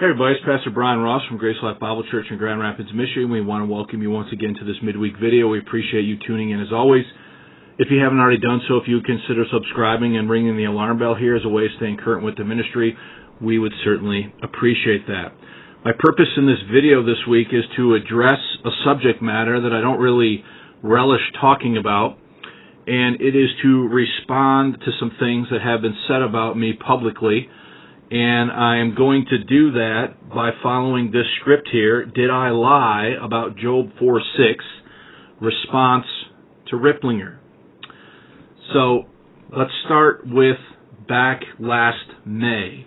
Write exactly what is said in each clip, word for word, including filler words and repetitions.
Hey everybody, it's Pastor Brian Ross from Grace Life Bible Church in Grand Rapids, Michigan. We want to welcome you once again to this midweek video. We appreciate you tuning in as always. If you haven't already done so, if you would consider subscribing and ringing the alarm bell here as a way of staying current with the ministry, we would certainly appreciate that. My purpose in this video this week is to address a subject matter that I don't really relish talking about, and it is to respond to some things that have been said about me publicly. And I am going to do that by following this script here. Did I lie about Job four six? Response to Ripplinger. So let's start with back last May.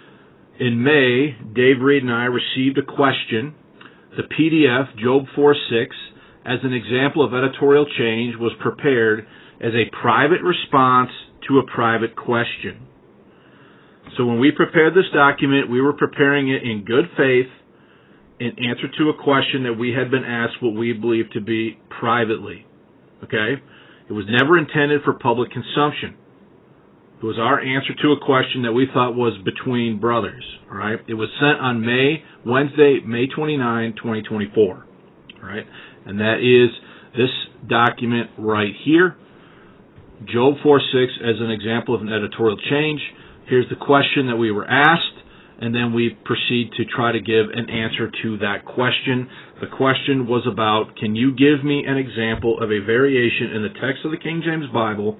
In May, Dave Reed and I received a question. The P D F, Job four six, as an example of editorial change, was prepared as a private response to a private question. So when we prepared this document, we were preparing it in good faith in answer to a question that we had been asked what we believe to be privately. Okay? It was never intended for public consumption. It was our answer to a question that we thought was between brothers. All right? It was sent on May, Wednesday, May twenty-ninth, twenty twenty-four. All right? And that is this document right here. Job four six as an example of an editorial change. Here's the question that we were asked, and then we proceed to try to give an answer to that question. The question was about, can you give me an example of a variation in the text of the King James Bible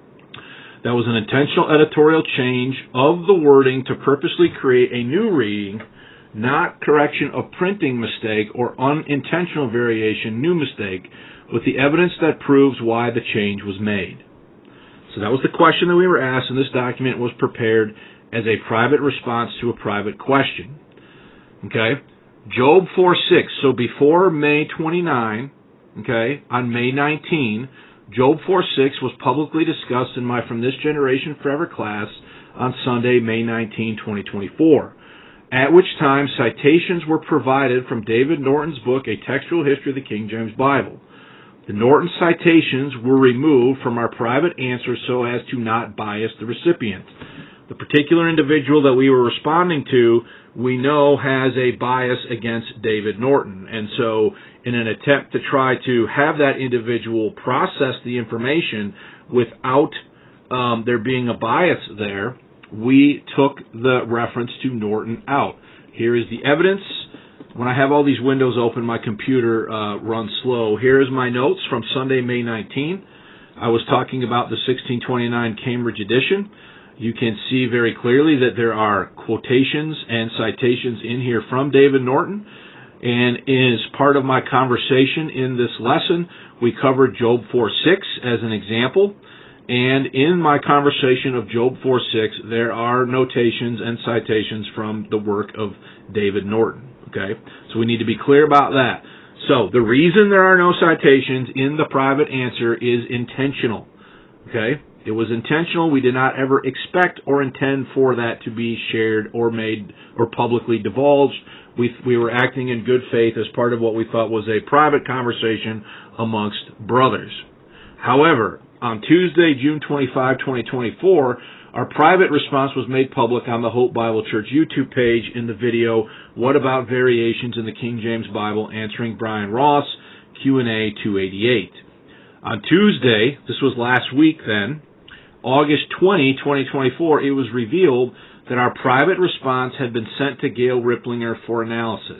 that was an intentional editorial change of the wording to purposely create a new reading, not correction of printing mistake or unintentional variation, new mistake, with the evidence that proves why the change was made? So that was the question that we were asked, and this document was prepared as a private response to a private question. Okay? Job four six. So before May twenty-ninth, okay, on May nineteenth, Job four six was publicly discussed in my From This Generation Forever class on Sunday, May nineteenth, twenty twenty-four, at which time citations were provided from David Norton's book, A Textual History of the King James Bible. The Norton citations were removed from our private answer so as to not bias the recipient. The particular individual that we were responding to, we know has a bias against David Norton. And so in an attempt to try to have that individual process the information without um, there being a bias there, we took the reference to Norton out. Here is the evidence. When I have all these windows open, my computer uh, runs slow. Here is my notes from Sunday, May nineteenth. I was talking about the sixteen twenty-nine Cambridge edition. You can see very clearly that there are quotations and citations in here from David Norton. And as part of my conversation in this lesson, we covered Job four six as an example. And in my conversation of Job four six, there are notations and citations from the work of David Norton. Okay, so we need to be clear about that. So the reason there are no citations in the private answer is intentional. Okay, it was intentional. We did not ever expect or intend for that to be shared or made or publicly divulged. We we were acting in good faith as part of what we thought was a private conversation amongst brothers. However, on Tuesday, June twenty-fifth, twenty twenty-four, our private response was made public on the Hope Bible Church YouTube page in the video, What About Variations in the King James Bible? Answering Brian Ross, Q and A two eighty-eight. On Tuesday, this was last week then, August twentieth, twenty twenty-four, it was revealed that our private response had been sent to Gail Ripplinger for analysis.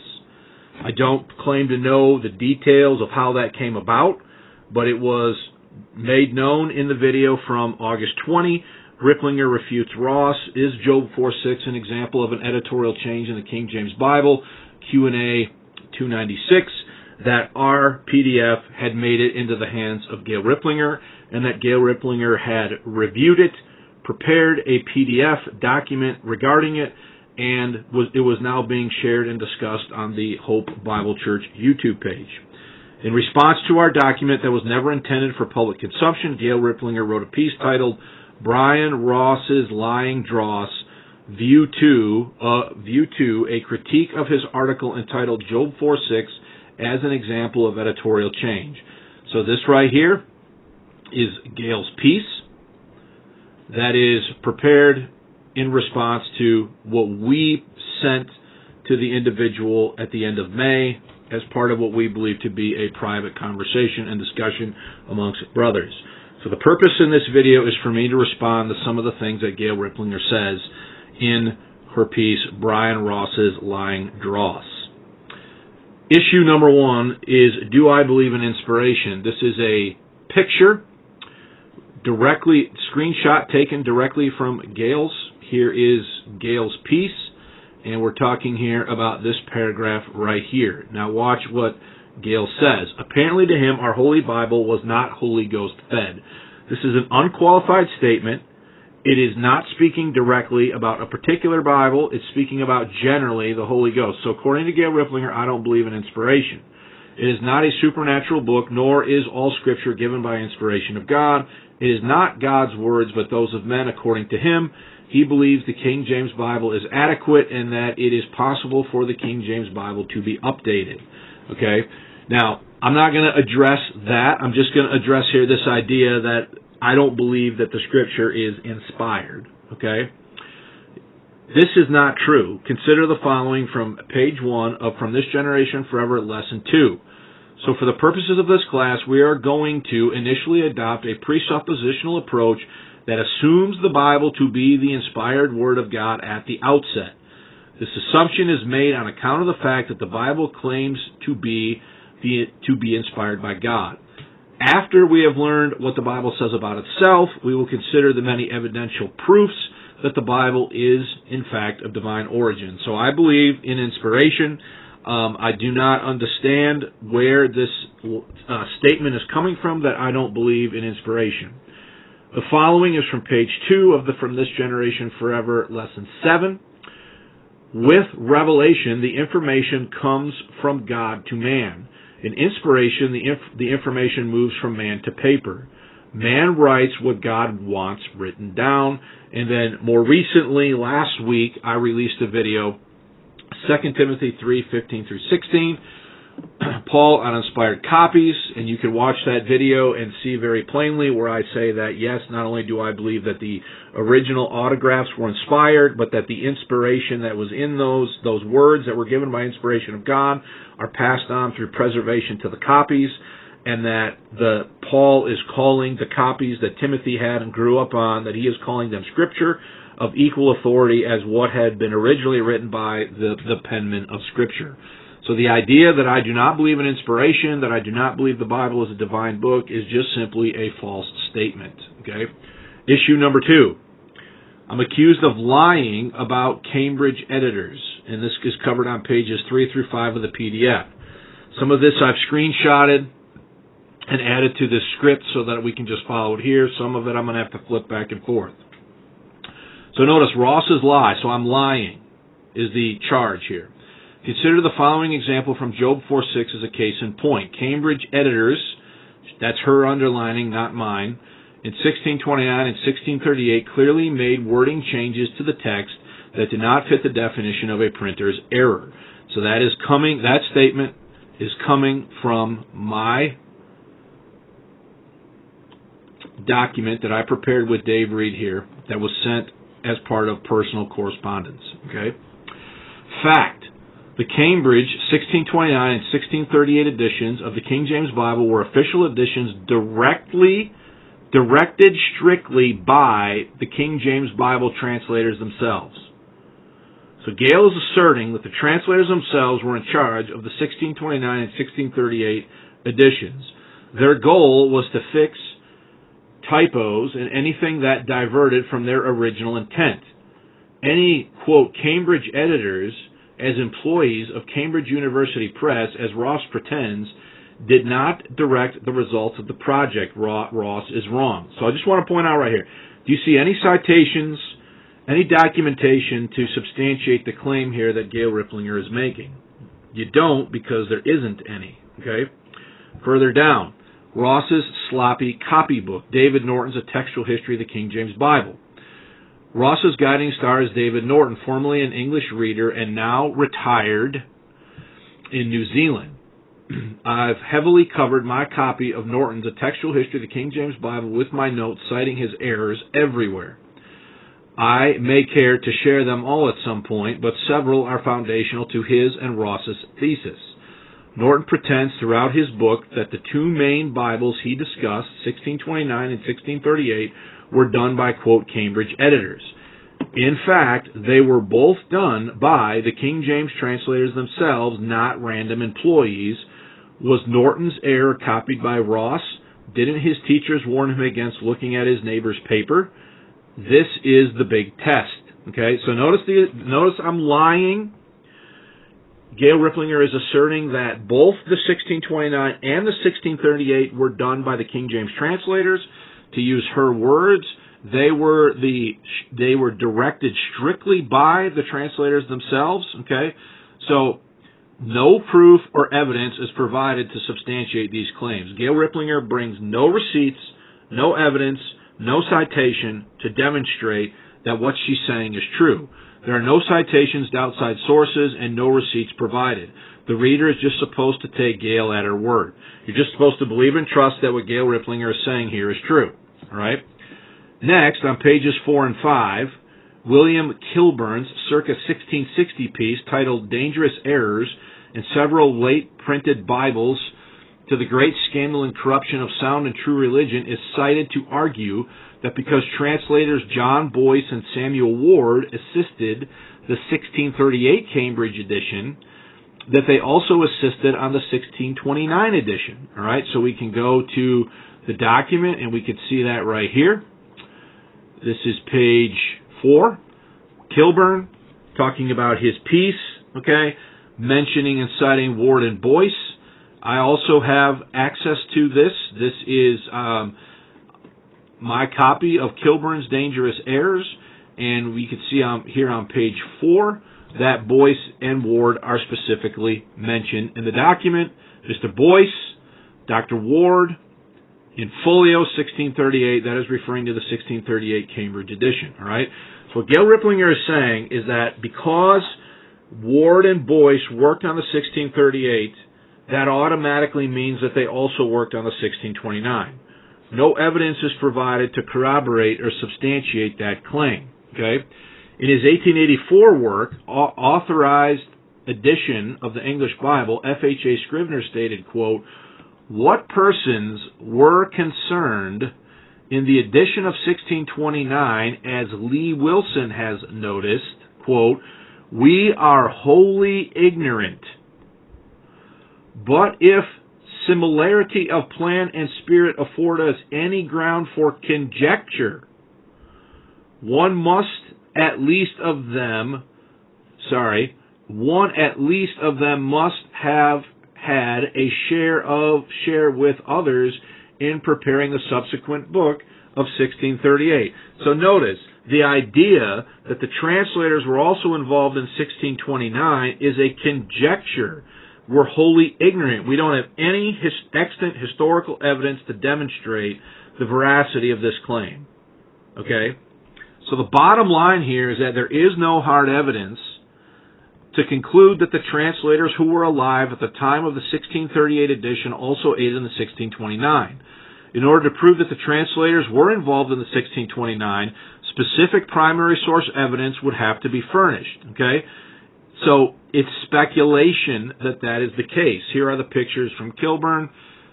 I don't claim to know the details of how that came about, but it was made known in the video from August twentieth. Ripplinger refutes Ross. Is Job four six an example of an editorial change in the King James Bible? Q and A two ninety-six. That our P D F had made it into the hands of Gail Ripplinger, and that Gail Ripplinger had reviewed it, prepared a P D F document regarding it, and was, it was now being shared and discussed on the Hope Bible Church YouTube page. In response to our document that was never intended for public consumption, Gail Ripplinger wrote a piece titled Brian Ross's Lying Dross, View two, uh, View two, a critique of his article entitled Job four six as an example of editorial change. So this right here is Gail's piece that is prepared in response to what we sent to to the individual at the end of May as part of what we believe to be a private conversation and discussion amongst brothers. So the purpose in this video is for me to respond to some of the things that Gail Riplinger says in her piece, Brian Ross's Lying Dross. Issue number one is, do I believe in inspiration? This is a picture, directly, screenshot taken directly from Gail's. Here is Gail's piece, and we're talking here about this paragraph right here. Now watch what Gail says. Apparently to him, our Holy Bible was not Holy Ghost fed. This is an unqualified statement. It is not speaking directly about a particular Bible. It's speaking about generally the Holy Ghost. So according to Gail Riplinger, I don't believe in inspiration. It is not a supernatural book, nor is all Scripture given by inspiration of God. It is not God's words, but those of men according to him. He believes the King James Bible is adequate and that it is possible for the King James Bible to be updated. Okay? Now, I'm not going to address that. I'm just going to address here this idea that I don't believe that the Scripture is inspired. Okay? This is not true. Consider the following from page one of From This Generation Forever, lesson two. So for the purposes of this class, we are going to initially adopt a presuppositional approach that assumes the Bible to be the inspired Word of God at the outset. This assumption is made on account of the fact that the Bible claims to be the, to be inspired by God. After we have learned what the Bible says about itself, we will consider the many evidential proofs that the Bible is, in fact, of divine origin. So I believe in inspiration. Um, I do not understand where this uh, statement is coming from that I don't believe in inspiration. The following is from page two of the From This Generation Forever, lesson seven. With revelation, the information comes from God to man. In inspiration, the, inf- the information moves from man to paper. Man writes what God wants written down. And then more recently, last week, I released a video, Second Timothy three, fifteen through sixteen, Paul on inspired copies, and you can watch that video and see very plainly where I say that, yes, not only do I believe that the original autographs were inspired, but that the inspiration that was in those, those words that were given by inspiration of God are passed on through preservation to the copies, and that the Paul is calling the copies that Timothy had and grew up on, that he is calling them Scripture of equal authority as what had been originally written by the, the penman of Scripture. So the idea that I do not believe in inspiration, that I do not believe the Bible is a divine book, is just simply a false statement. Okay? Issue number two. I'm accused of lying about Cambridge editors, and this is covered on pages three through five of the P D F. Some of this I've screenshotted and added to this script so that we can just follow it here. Some of it I'm going to have to flip back and forth. So notice Ross's lie, so I'm lying, is the charge here. Consider the following example from Job four six as a case in point. Cambridge editors, that's her underlining, not mine, in sixteen twenty-nine and sixteen thirty-eight clearly made wording changes to the text that did not fit the definition of a printer's error. So that is coming, that statement is coming from my document that I prepared with Dave Reed here that was sent as part of personal correspondence. Okay? Fact. The Cambridge sixteen twenty-nine and sixteen thirty-eight editions of the King James Bible were official editions directly, directed strictly by the King James Bible translators themselves. So Gail is asserting that the translators themselves were in charge of the sixteen twenty-nine and sixteen thirty-eight editions. Their goal was to fix typos and anything that diverted from their original intent. Any, quote, Cambridge editors, as employees of Cambridge University Press, as Ross pretends, did not direct the results of the project. Ross is wrong. So I just want to point out right here, do you see any citations, any documentation to substantiate the claim here that Gail Riplinger is making? You don't, because there isn't any. Okay? Further down, Ross's sloppy copybook, David Norton's A Textual History of the King James Bible. Ross's guiding star is David Norton, formerly an English reader and now retired in New Zealand. I've heavily covered my copy of Norton's A Textual History of the King James Bible with my notes citing his errors everywhere. I may care to share them all at some point, but several are foundational to his and Ross's thesis. Norton pretends throughout his book that the two main Bibles he discussed, sixteen twenty-nine and sixteen thirty-eight, were done by, quote, Cambridge editors. In fact, they were both done by the King James translators themselves, not random employees. Was Norton's error copied by Ross? Didn't his teachers warn him against looking at his neighbor's paper? This is the big test. Okay, so notice the notice I'm lying. Gail Ripplinger is asserting that both the sixteen twenty-nine and the sixteen thirty-eight were done by the King James translators. To use her words, they were the they were directed strictly by the translators themselves. Okay, so no proof or evidence is provided to substantiate these claims. Gail Ripplinger brings no receipts, no evidence, no citation to demonstrate that what she's saying is true. There are no citations to outside sources and no receipts provided. The reader is just supposed to take Gail at her word. You're just supposed to believe and trust that what Gail Ripplinger is saying here is true. All right? Next, on pages four and five, William Kilburn's circa sixteen sixty piece titled Dangerous Errors in Several Late Printed Bibles to the Great Scandal and Corruption of Sound and True Religion is cited to argue that because translators John Boyce and Samuel Ward assisted the sixteen thirty-eight Cambridge edition, that they also assisted on the sixteen twenty-nine edition. All right, so we can go to the document and we can see that right here. This is page four. Kilburn talking about his piece, okay, mentioning and citing Ward and Boyce. I also have access to this. This is um, my copy of Kilburn's Dangerous Errors, and we can see on, here on page four that Boyce and Ward are specifically mentioned in the document. Mister Boyce, Doctor Ward, in folio sixteen thirty-eight, that is referring to the sixteen thirty-eight Cambridge edition. All right. So what Gail Ripplinger is saying is that because Ward and Boyce worked on the sixteen thirty-eight, that automatically means that they also worked on the sixteen twenty-nine. No evidence is provided to corroborate or substantiate that claim. Okay. In his eighteen eighty-four work, authorized edition of the English Bible, F H A Scrivener stated, quote, "What persons were concerned in the edition of sixteen twenty-nine, as Lee Wilson has noticed, quote, we are wholly ignorant. But if similarity of plan and spirit afford us any ground for conjecture, one must at least of them, sorry, one at least of them must have had a share of, share with others in preparing the subsequent book of sixteen thirty-eight. So notice, the idea that the translators were also involved in sixteen twenty-nine is a conjecture. We're wholly ignorant. We don't have any his, extant historical evidence to demonstrate the veracity of this claim. Okay? So the bottom line here is that there is no hard evidence to conclude that the translators who were alive at the time of the sixteen thirty-eight edition also aided in the sixteen twenty-nine. In order to prove that the translators were involved in the sixteen twenty-nine, specific primary source evidence would have to be furnished. Okay? So it's speculation that that is the case. Here are the pictures from Kilburn,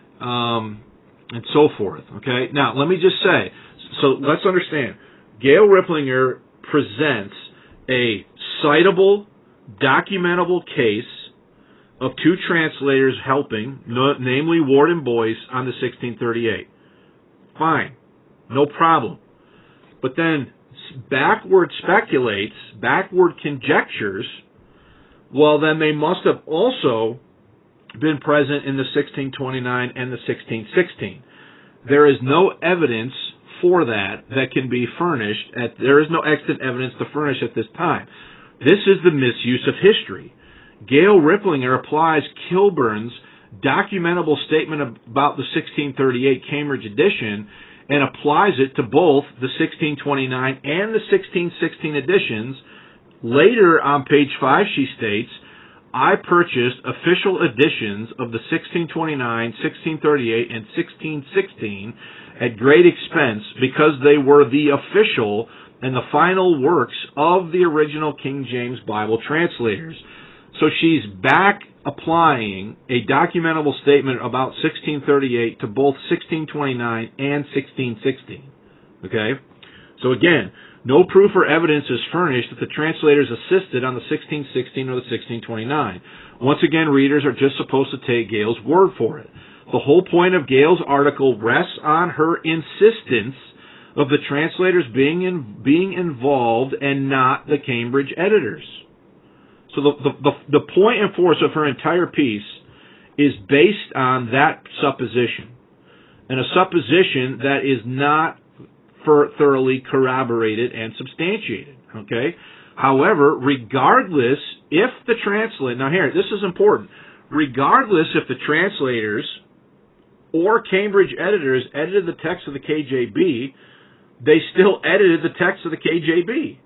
um, and so forth. Okay? Now, let me just say, so let's understand, Gail Ripplinger presents a citable, documentable case of two translators helping, no, namely Ward and Boyce, on the sixteen thirty-eight. Fine. No problem. But then backward speculates, backward conjectures, well, then they must have also been present in the sixteen twenty-nine and the sixteen sixteen. There is no evidence for that that can be furnished. At, there is no extant evidence to furnish at this time. This is the misuse of history. Gail Ripplinger applies Kilburn's documentable statement about the sixteen thirty-eight Cambridge edition and applies it to both the sixteen twenty-nine and the sixteen sixteen editions. Later on page five she states, I purchased official editions of the sixteen twenty-nine, sixteen thirty-eight, and sixteen sixteen at great expense because they were the official and the final works of the original King James Bible translators. So she's back applying a documentable statement about sixteen thirty-eight to both sixteen twenty-nine and sixteen sixteen. Okay? So again, no proof or evidence is furnished that the translators assisted on the sixteen sixteen or the sixteen twenty-nine. Once again, readers are just supposed to take Gale's word for it. The whole point of Gale's article rests on her insistence of the translators being in, being involved and not the Cambridge editors. So the, the, the, the point and force of her entire piece is based on that supposition, and a supposition that is not for thoroughly corroborated and substantiated. Okay? However, regardless if the translate, now here, this is important, regardless if the translators or Cambridge editors edited the text of the K J B, they still edited the text of the K J B.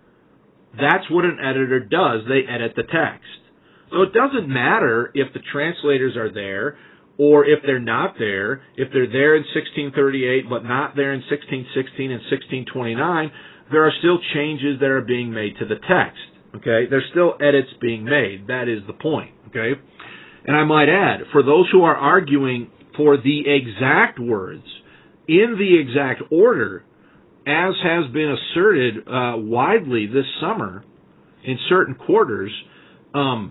That's what an editor does. They edit the text. So it doesn't matter if the translators are there or if they're not there. If they're there in sixteen thirty-eight but not there in sixteen sixteen and sixteen twenty-nine, there are still changes that are being made to the text. Okay? There's still edits being made. That is the point. Okay? And I might add, for those who are arguing for the exact words in the exact order, as has been asserted uh, widely this summer in certain quarters, um,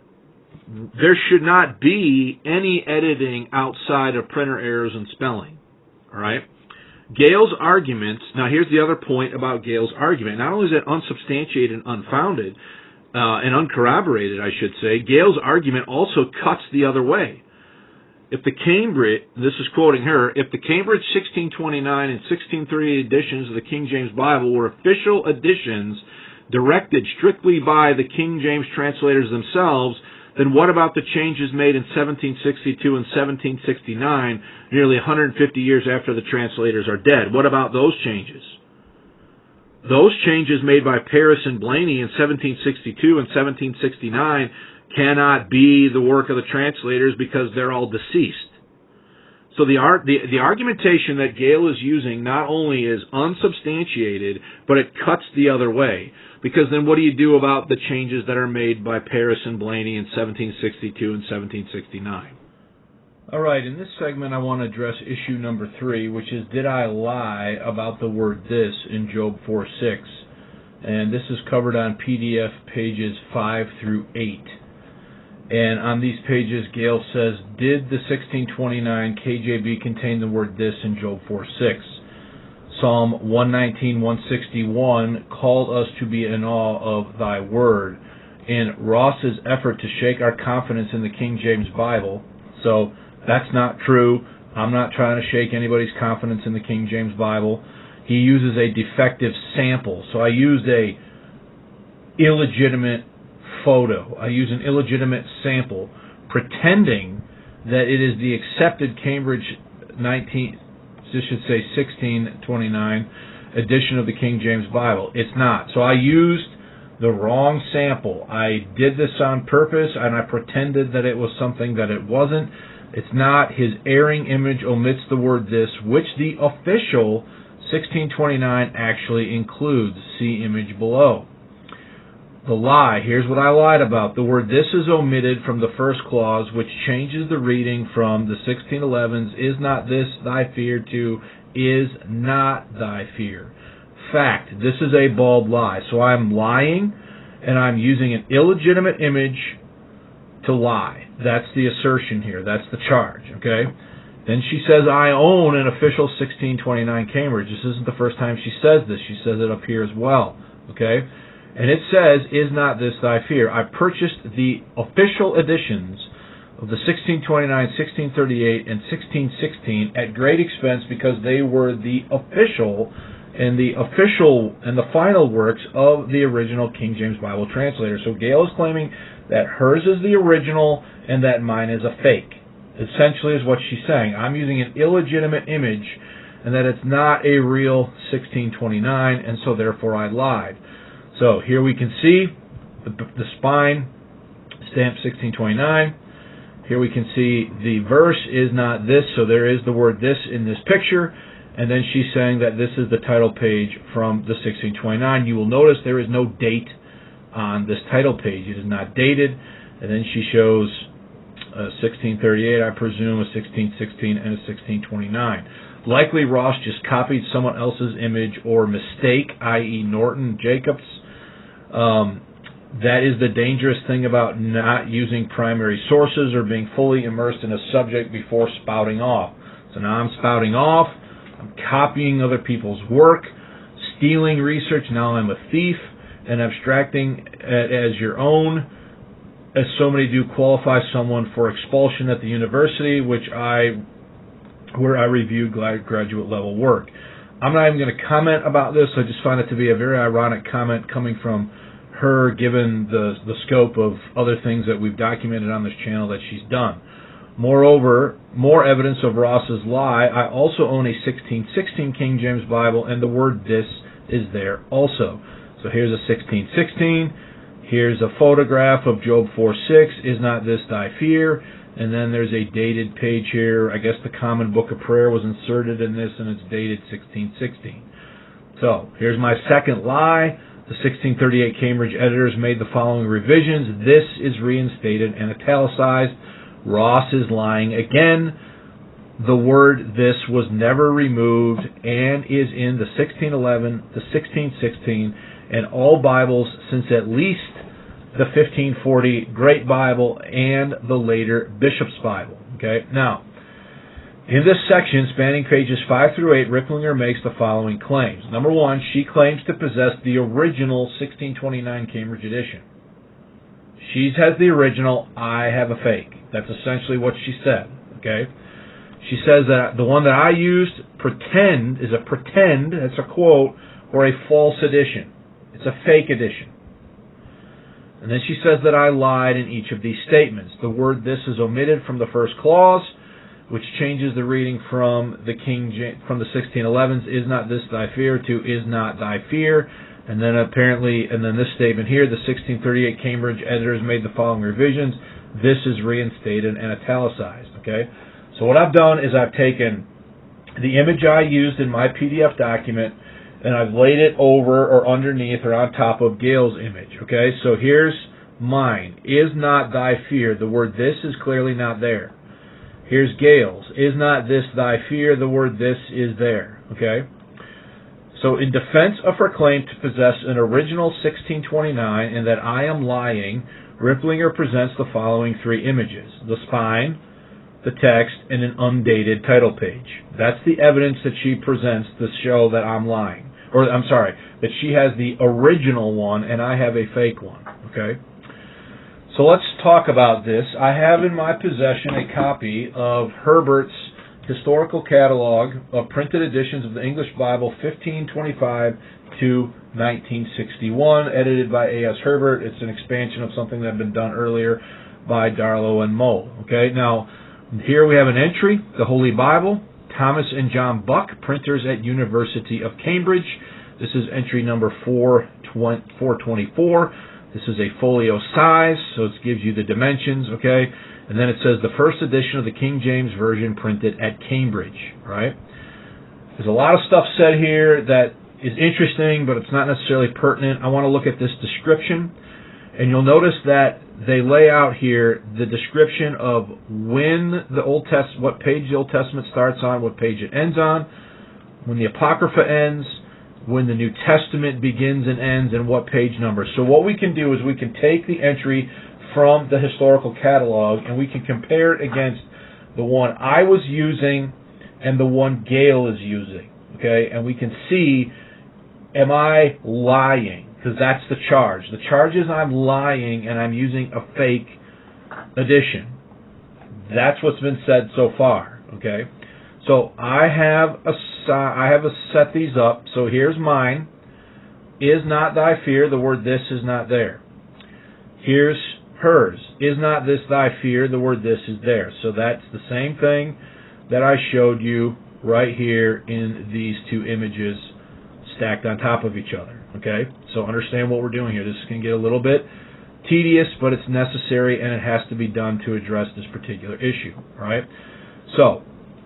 there should not be any editing outside of printer errors and spelling. All right? Gale's arguments, now here's the other point about Gale's argument. Not only is it unsubstantiated and unfounded, uh, and uncorroborated, I should say, Gale's argument also cuts the other way. If the Cambridge, this is quoting her, if the Cambridge sixteen twenty-nine and sixteen thirty-eight editions of the King James Bible were official editions directed strictly by the King James translators themselves, then what about the changes made in seventeen sixty-two and seventeen sixty-nine, nearly one hundred fifty years after the translators are dead? What about those changes? Those changes made by Paris and Blaney in seventeen sixty-two and seventeen sixty-nine cannot be the work of the translators because they're all deceased. So the, art, the, the argumentation that Gale is using not only is unsubstantiated, but it cuts the other way. Because then what do you do about the changes that are made by Paris and Blaney in seventeen sixty-two and seventeen sixty-nine? All right, in this segment I want to address issue number three, which is, did I lie about the word this in Job four six? And this is covered on P D F pages five through eight. And on these pages, Gale says, did the sixteen twenty-nine K J B contain the word this in Job four six? Psalm one nineteen, one sixty-one called us to be in awe of thy word. In Ross's effort to shake our confidence in the King James Bible, so that's not true. I'm not trying to shake anybody's confidence in the King James Bible. He uses a defective sample. So I used a illegitimate photo. I use an illegitimate sample, pretending that it is the accepted Cambridge nineteen, this should say sixteen twenty-nine edition of the King James Bible. It's not. So I used the wrong sample. I did this on purpose, and I pretended that it was something that it wasn't. It's not. His erring image omits the word this, which the official sixteen twenty-nine actually includes. See image below. The lie, here's what I lied about. The word this is omitted from the first clause, which changes the reading from the sixteen elevens, is not this thy fear, to is not thy fear. Fact, this is a bald lie. So I'm lying, and I'm using an illegitimate image to lie. That's the assertion here. That's the charge, okay? Then she says, I own an official sixteen twenty-nine Cambridge. This isn't the first time she says this. She says it up here as well, okay? And it says, is not this thy fear? I purchased the official editions of the sixteen twenty-nine, sixteen thirty-eight, and sixteen sixteen at great expense because they were the official and the official and the final works of the original King James Bible translator. So Gale is claiming that hers is the original and that mine is a fake. Essentially is what she's saying. I'm using an illegitimate image and that it's not a real sixteen twenty-nine, and so therefore I lied. So here we can see the, the spine, stamp sixteen twenty-nine. Here we can see the verse is not this, so there is the word this in this picture. and then she's saying that this is the title page from the sixteen twenty-nine. You will notice there is no date on this title page. It is not dated, and then she shows a sixteen thirty-eight, I presume, a sixteen sixteen, and a sixteen twenty-nine. Likely Ross just copied someone else's image or mistake, that is. Norton Jacobs. Um, that is the dangerous thing about not using primary sources or being fully immersed in a subject before spouting off. So now I'm spouting off, I'm copying other people's work, stealing research, now I'm a thief, and abstracting it as your own, as so many do, qualify someone for expulsion at the university, which I, where I reviewed graduate level work. I'm not even going to comment about this. I just find it to be a very ironic comment coming from her, given the the scope of other things that we've documented on this channel that she's done. Moreover, more evidence of Ross's lie. I also own a sixteen sixteen King James Bible, and the word "this" is there also. So here's a sixteen sixteen. Here's a photograph of Job four six. Is not this thy fear? And then there's a dated page here. I guess the Common Book of Prayer was inserted in this, and it's dated sixteen sixteen. So here's my second lie. The sixteen thirty-eight Cambridge editors made the following revisions. This is reinstated and italicized. Ross is lying again. The word "this" was never removed and is in the sixteen eleven, the sixteen sixteen, and all Bibles since at least the fifteen forty Great Bible and the later Bishop's Bible. Okay, now, in this section, spanning pages five through eight, Ripplinger makes the following claims. Number one, she claims to possess the original sixteen twenty-nine Cambridge edition. She has the original, I have a fake. That's essentially what she said. Okay? She says that the one that I used, pretend, is a pretend, that's a quote, or a false edition. It's a fake edition. And then she says that I lied in each of these statements. The word "this" is omitted from the first clause, which changes the reading from the King James, from the sixteen elevens, is not this thy fear, to is not thy fear. And then apparently, and then this statement here, the sixteen thirty-eight Cambridge editors made the following revisions. This is reinstated and italicized. Okay? So what I've done is I've taken the image I used in my P D F document, and I've laid it over or underneath or on top of Gail's image. Okay? So here's mine. Is not thy fear. The word "this" is clearly not there. Here's Gail's. Is not this thy fear? The word "this" is there. Okay? So in defense of her claim to possess an original sixteen twenty-nine and that I am lying, Ripplinger presents the following three images: the spine, the text, and an undated title page. That's the evidence that she presents to show that I'm lying. Or, I'm sorry, that she has the original one and I have a fake one. Okay? So let's talk about this. I have in my possession a copy of Herbert's Historical Catalog of printed editions of the English Bible fifteen twenty-five to nineteen sixty-one, edited by A S Herbert. It's an expansion of something that had been done earlier by Darlow and Moe. Okay, now here we have an entry, the Holy Bible, Thomas and John Buck, printers at University of Cambridge. This is entry number four twenty-four. This is a folio size, so it gives you the dimensions, okay? And then it says the first edition of the King James Version printed at Cambridge, right? There's a lot of stuff said here that is interesting, but it's not necessarily pertinent. I want to look at this description, and you'll notice that they lay out here the description of when the Old Testament, what page the Old Testament starts on, what page it ends on, when the Apocrypha ends, when the New Testament begins and ends, and what page number. So what we can do is we can take the entry from the historical catalog and we can compare it against the one I was using and the one Gail is using. Okay, and we can see, am I lying? Because that's the charge. The charge is I'm lying and I'm using a fake edition. That's what's been said so far. Okay, so I have a I have a set these up. So here's mine. Is not thy fear. The word "this" is not there. Here's hers. Is not this thy fear? The word "this" is there. So that's the same thing that I showed you right here in these two images stacked on top of each other. Okay? So understand what we're doing here. This can get a little bit tedious, but it's necessary and it has to be done to address this particular issue. All right? So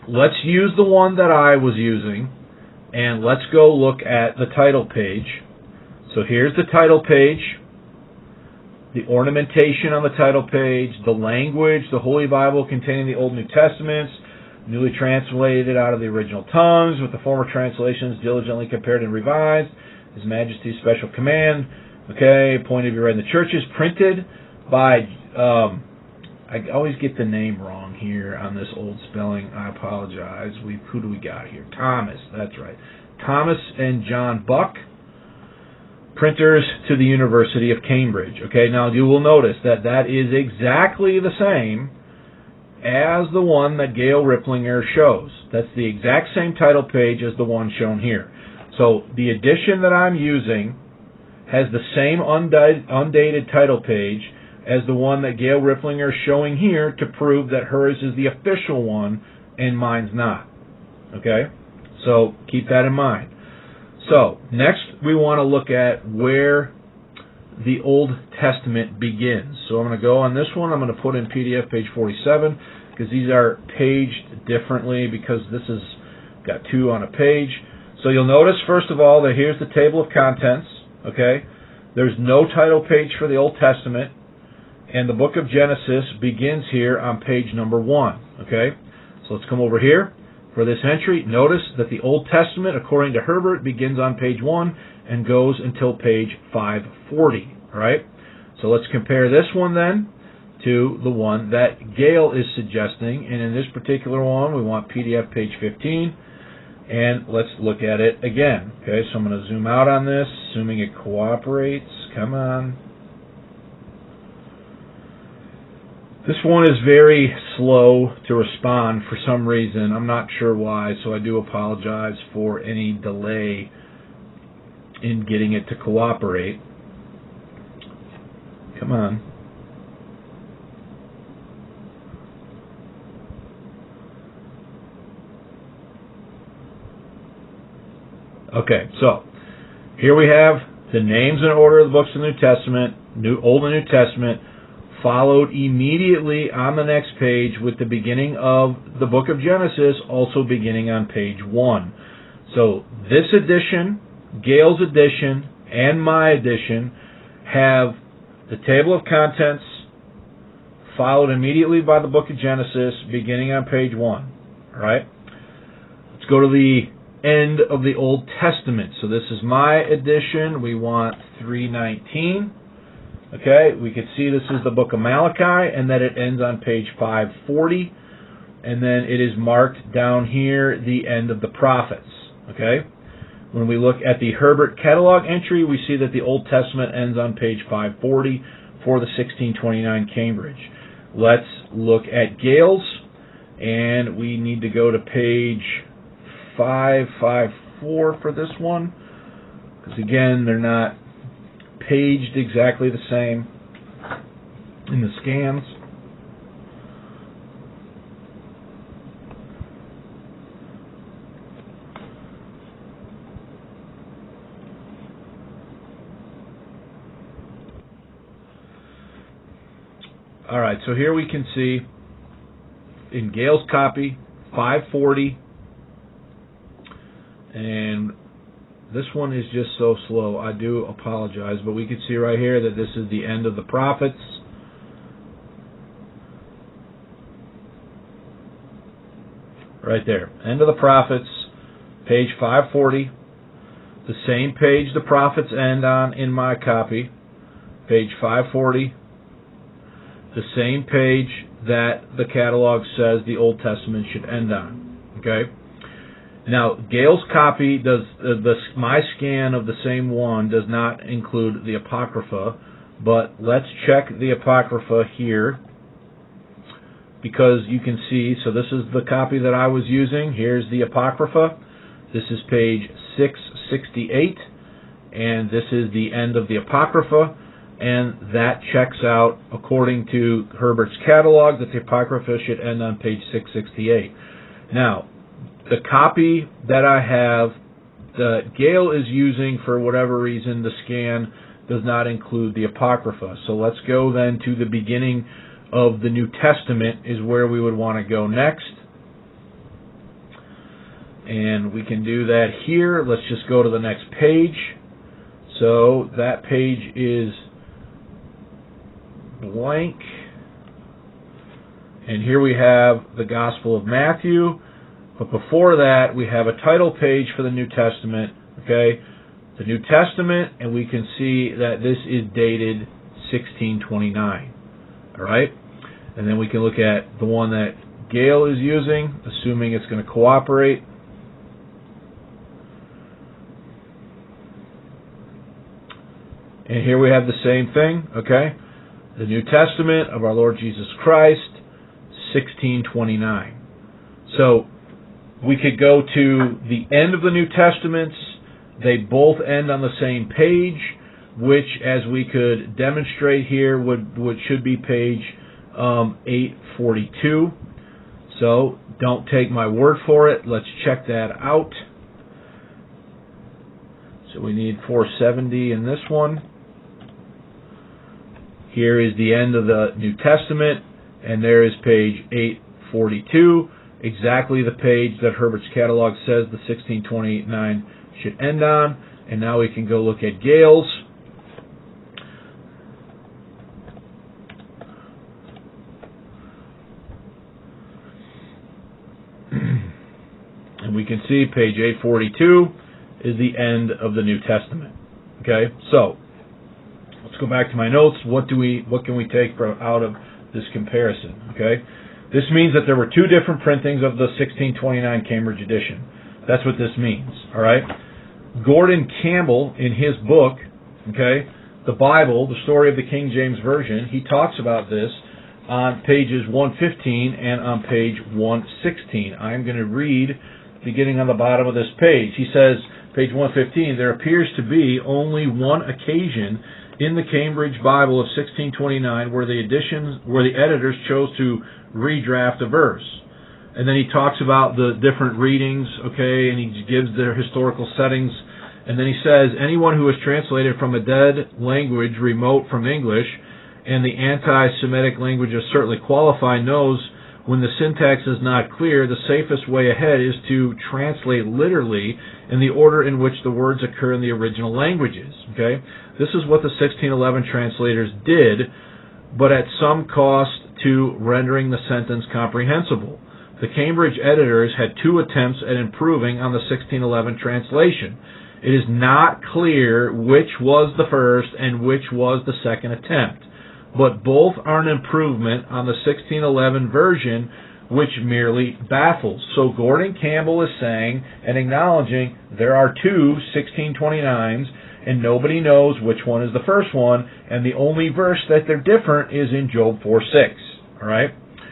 let's use the one that I was using, and let's go look at the title page. So here's the title page, the ornamentation on the title page, the language, the Holy Bible containing the Old and New Testaments, newly translated out of the original tongues, with the former translations diligently compared and revised, His Majesty's special command, okay, appointed to be read in the churches, printed by, um, I always get the name wrong here on this old spelling, I apologize. We Who do we got here? Thomas, that's right. Thomas and John Buck, printers to the University of Cambridge. Okay, now you will notice that that is exactly the same as the one that Gail Ripplinger shows. That's the exact same title page as the one shown here. So the edition that I'm using has the same undated, undated title page as the one that Gail Ripplinger is showing here to prove that hers is the official one and mine's not. Okay? So keep that in mind. So next we want to look at where the Old Testament begins. So I'm going to go on this one. I'm going to put in P D F page forty-seven because these are paged differently because this has got two on a page. So you'll notice, first of all, that here's the table of contents. Okay, there's no title page for the Old Testament, and the book of Genesis begins here on page number one. Okay, so let's come over here. For this entry, notice that the Old Testament, according to Herbert, begins on page one and goes until page five forty. All right? So let's compare this one then to the one that Gail is suggesting. And in this particular one, we want P D F page fifteen. And let's look at it again. Okay, so I'm going to zoom out on this, assuming it cooperates. Come on. This one is very slow to respond for some reason. I'm not sure why, so I do apologize for any delay in getting it to cooperate. Come on. Okay, so here we have the names and order of the books of the New Testament, New Old and New Testament, followed immediately on the next page with the beginning of the book of Genesis, also beginning on page one. So this edition, Gail's edition, and my edition have the table of contents followed immediately by the book of Genesis, beginning on page one. All right? Let's go to the end of the Old Testament. So this is my edition. We want three nineteen. Okay, we can see this is the book of Malachi, and that it ends on page five forty, and then it is marked down here the end of the prophets. Okay, when we look at the Herbert catalog entry, we see that the Old Testament ends on page five forty for the sixteen twenty-nine Cambridge. Let's look at Gail's, and we need to go to page five fifty-four for this one, because again, they're not paged exactly the same in the scans. All right, so here we can see in Gail's copy, five forty, and this one is just so slow. I do apologize, but we can see right here that this is the end of the prophets. Right there. End of the prophets, page five forty. The same page the prophets end on in my copy, page five forty. The same page that the catalog says the Old Testament should end on. Okay? Now, Gail's copy, does uh, the, my scan of the same one does not include the Apocrypha, but let's check the Apocrypha here, because you can see, so this is the copy that I was using. Here's the Apocrypha. This is page six sixty-eight, and this is the end of the Apocrypha, and that checks out, according to Herbert's catalog, that the Apocrypha should end on page six sixty-eight. Now, the copy that I have, that Gail is using for whatever reason, the scan does not include the Apocrypha. So let's go then to the beginning of the New Testament is where we would want to go next. And we can do that here. Let's just go to the next page. So that page is blank. And here we have the Gospel of Matthew. But before that, we have a title page for the New Testament. Okay, the New Testament, and we can see that this is dated sixteen twenty-nine. All right, and then we can look at the one that Gale is using, assuming it's going to cooperate. And here we have the same thing, okay? The New Testament of our Lord Jesus Christ, sixteen twenty-nine. So we could go to the end of the New Testaments. They both end on the same page, which, as we could demonstrate here, would, would should be page um, eight forty-two. So don't take my word for it. Let's check that out. So we need four seventy in this one. Here is the end of the New Testament, and there is page eight forty-two, exactly the page that Herbert's catalog says the sixteen twenty-nine should end on. And now we can go look at Gale's. And we can see page eight forty-two is the end of the New Testament. Okay, so let's go back to my notes. What do we, what can we take from, out of this comparison? Okay, this means that there were two different printings of the sixteen twenty-nine Cambridge edition. That's what this means. All right. Gordon Campbell, in his book, okay, the Bible, the Story of the King James Version, he talks about this on pages one fifteen and on page one sixteen. I'm going to read beginning on the bottom of this page. He says, page one fifteen, there appears to be only one occasion in the Cambridge Bible of sixteen twenty-nine where the editions, where the editors chose to redraft a verse. And then he talks about the different readings, okay, and he gives their historical settings. And then he says, anyone who is translated from a dead language remote from English, and the anti-Semitic languages certainly qualify, knows when the syntax is not clear, the safest way ahead is to translate literally in the order in which the words occur in the original languages. Okay, this is what the sixteen eleven translators did, but at some cost to rendering the sentence comprehensible. The Cambridge editors had two attempts at improving on the sixteen eleven translation. It is not clear which was the first and which was the second attempt, but both are an improvement on the sixteen eleven version, which merely baffles. So Gordon Campbell is saying and acknowledging there are two sixteen twenty-nines, and nobody knows which one is the first one, and the only verse that they're different is in Job four six. All right?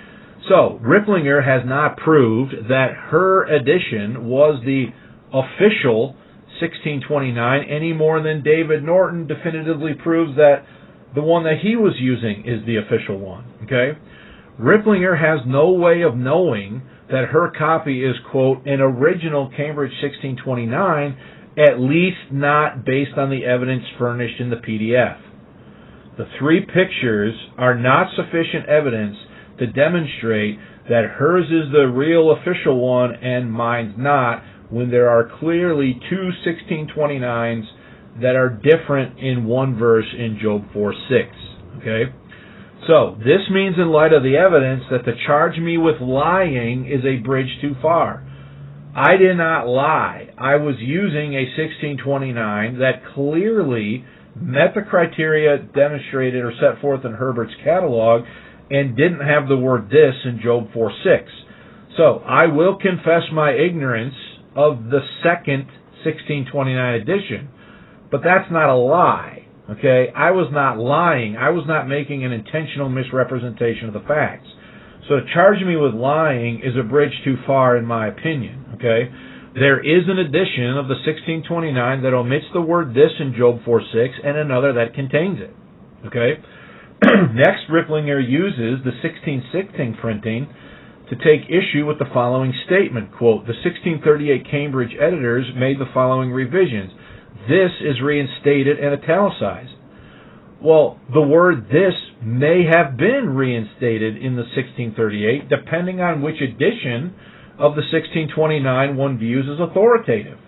So Ripplinger has not proved that her edition was the official sixteen twenty-nine any more than David Norton definitively proves that the one that he was using is the official one. Okay? Ripplinger has no way of knowing that her copy is, quote, an original Cambridge sixteen twenty-nine, at least not based on the evidence furnished in the P D F. The three pictures are not sufficient evidence to demonstrate that hers is the real official one and mine's not, when there are clearly two sixteen twenty-nines that are different in one verse in Job four six. Okay? So, this means in light of the evidence that to charge me with lying is a bridge too far. I did not lie. I was using a sixteen twenty-nine that clearly met the criteria demonstrated or set forth in Herbert's catalog and didn't have the word this in Job four six. So, I will confess my ignorance of the second sixteen twenty-nine edition, but that's not a lie. Okay? I was not lying. I was not making an intentional misrepresentation of the facts. So to charge me with lying is a bridge too far, in my opinion. Okay? There is an edition of the sixteen twenty-nine that omits the word this in Job four six and another that contains it. Okay? Next, Ripplinger uses the sixteen sixteen printing to take issue with the following statement, quote, the sixteen thirty-eight Cambridge editors made the following revisions. This is reinstated and italicized. Well, the word this may have been reinstated in the sixteen thirty-eight, depending on which edition of the sixteen twenty-nine one views as authoritative.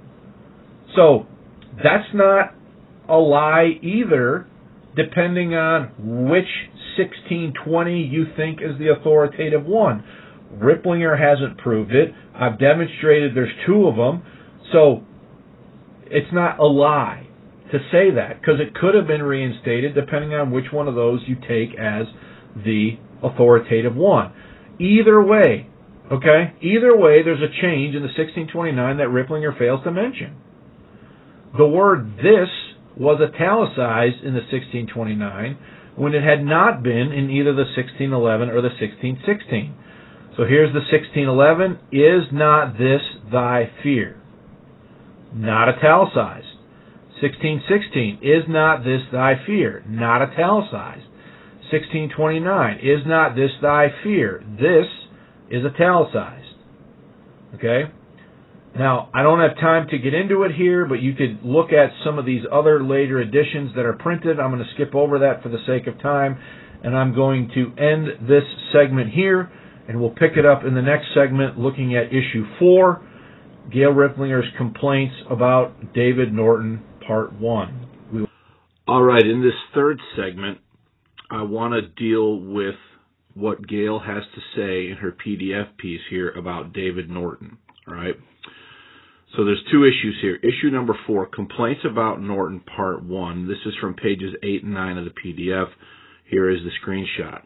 So that's not a lie either, depending on which sixteen twenty you think is the authoritative one. Ripplinger hasn't proved it. I've demonstrated there's two of them. So it's not a lie to say that, because it could have been reinstated depending on which one of those you take as the authoritative one. Either way, okay, either way, there's a change in the sixteen twenty-nine that Ripplinger fails to mention. The word "this" was italicized in the sixteen twenty-nine when it had not been in either the sixteen eleven or the sixteen sixteen. So here's the sixteen eleven, "Is not this thy fear?" Not italicized. sixteen sixteen, "Is not this thy fear?" Not italicized. sixteen twenty-nine, "Is not this thy fear?" This is italicized. Okay? Now, I don't have time to get into it here, but you could look at some of these other later editions that are printed. I'm going to skip over that for the sake of time, and I'm going to end this segment here, and we'll pick it up in the next segment looking at issue four, Gail Ripplinger's complaints about David Norton, part one. We All right, in this third segment, I want to deal with what Gail has to say in her P D F piece here about David Norton. All right. So there's two issues here. Issue number four, Complaints about Norton, part one. This is from pages eight and nine of the P D F. Here is the screenshot.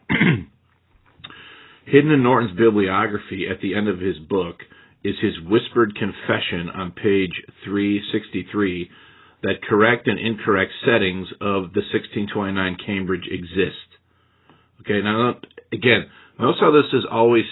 Hidden in Norton's bibliography at the end of his book is his whispered confession on page three sixty-three that correct and incorrect settings of the sixteen twenty-nine Cambridge exist. Okay, now, again, notice how this is always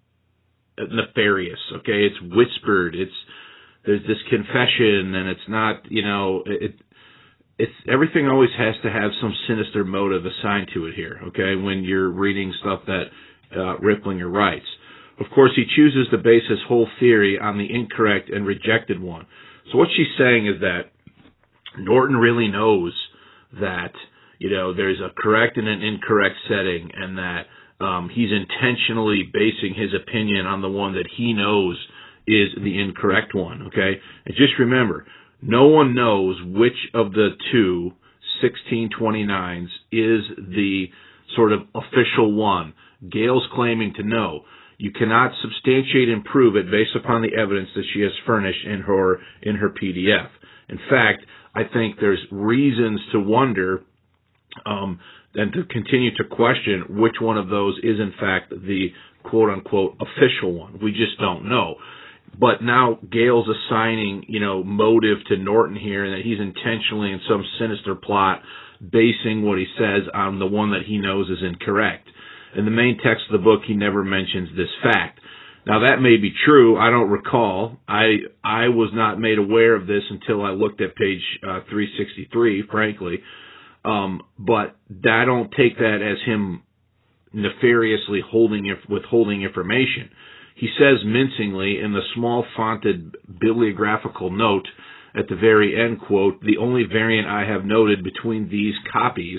nefarious, okay? It's whispered, it's, there's this confession, and it's not, you know, it, it's, everything always has to have some sinister motive assigned to it here, okay, when you're reading stuff that uh, Ripplinger writes. Of course, he chooses to base his whole theory on the incorrect and rejected one. So what she's saying is that Norton really knows that, you know, there's a correct and an incorrect setting, and that um, he's intentionally basing his opinion on the one that he knows is the incorrect one, okay? And just remember, no one knows which of the two sixteen twenty-nines is the sort of official one. Gail's claiming to know. You cannot substantiate and prove it based upon the evidence that she has furnished in her in her P D F. In fact, I think there's reasons to wonder um, and to continue to question which one of those is in fact the quote-unquote official one. We just don't know. But now Gail's assigning, you know, motive to Norton here, and that he's intentionally in some sinister plot basing what he says on the one that he knows is incorrect. In the main text of the book, he never mentions this fact. Now, that may be true. I don't recall. I I was not made aware of this until I looked at page uh, three sixty-three, frankly. Um, but I don't take that as him nefariously holding withholding information. He says mincingly in the small fonted bibliographical note at the very end, quote, "The only variant I have noted between these copies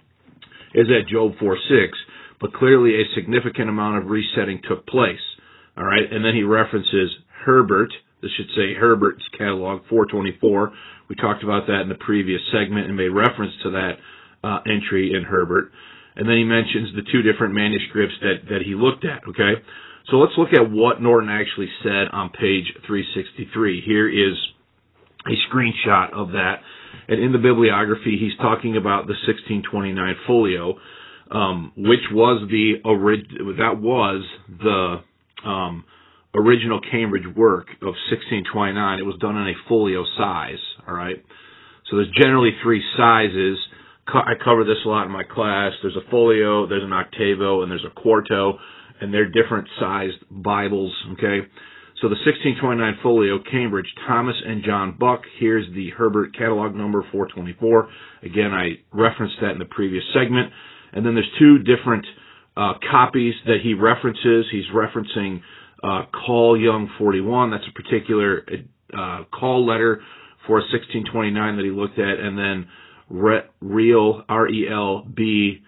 is at Job four six, but clearly a significant amount of resetting took place." All right, and then he references Herbert. This should say Herbert's catalog, four twenty-four. We talked about that in the previous segment and made reference to that uh, entry in Herbert. And then he mentions the two different manuscripts that, that he looked at, okay? So let's look at what Norton actually said on page three sixty-three. Here is a screenshot of that. And in the bibliography, he's talking about the sixteen twenty-nine folio, um, which was the orig- that was the um, original Cambridge work of sixteen twenty-nine. It was done in a folio size, all right? So there's generally three sizes. I cover this a lot in my class. There's a folio, there's an octavo, and there's a quarto, and they're different sized Bibles, okay? So the sixteen twenty-nine folio, Cambridge, Thomas and John Buck. Here's the Herbert catalog number, four twenty-four. Again, I referenced that in the previous segment. And then there's two different uh, copies that he references. He's referencing uh, Call Young forty-one. That's a particular uh, call letter for a sixteen twenty-nine that he looked at. And then Re- Real, R E L B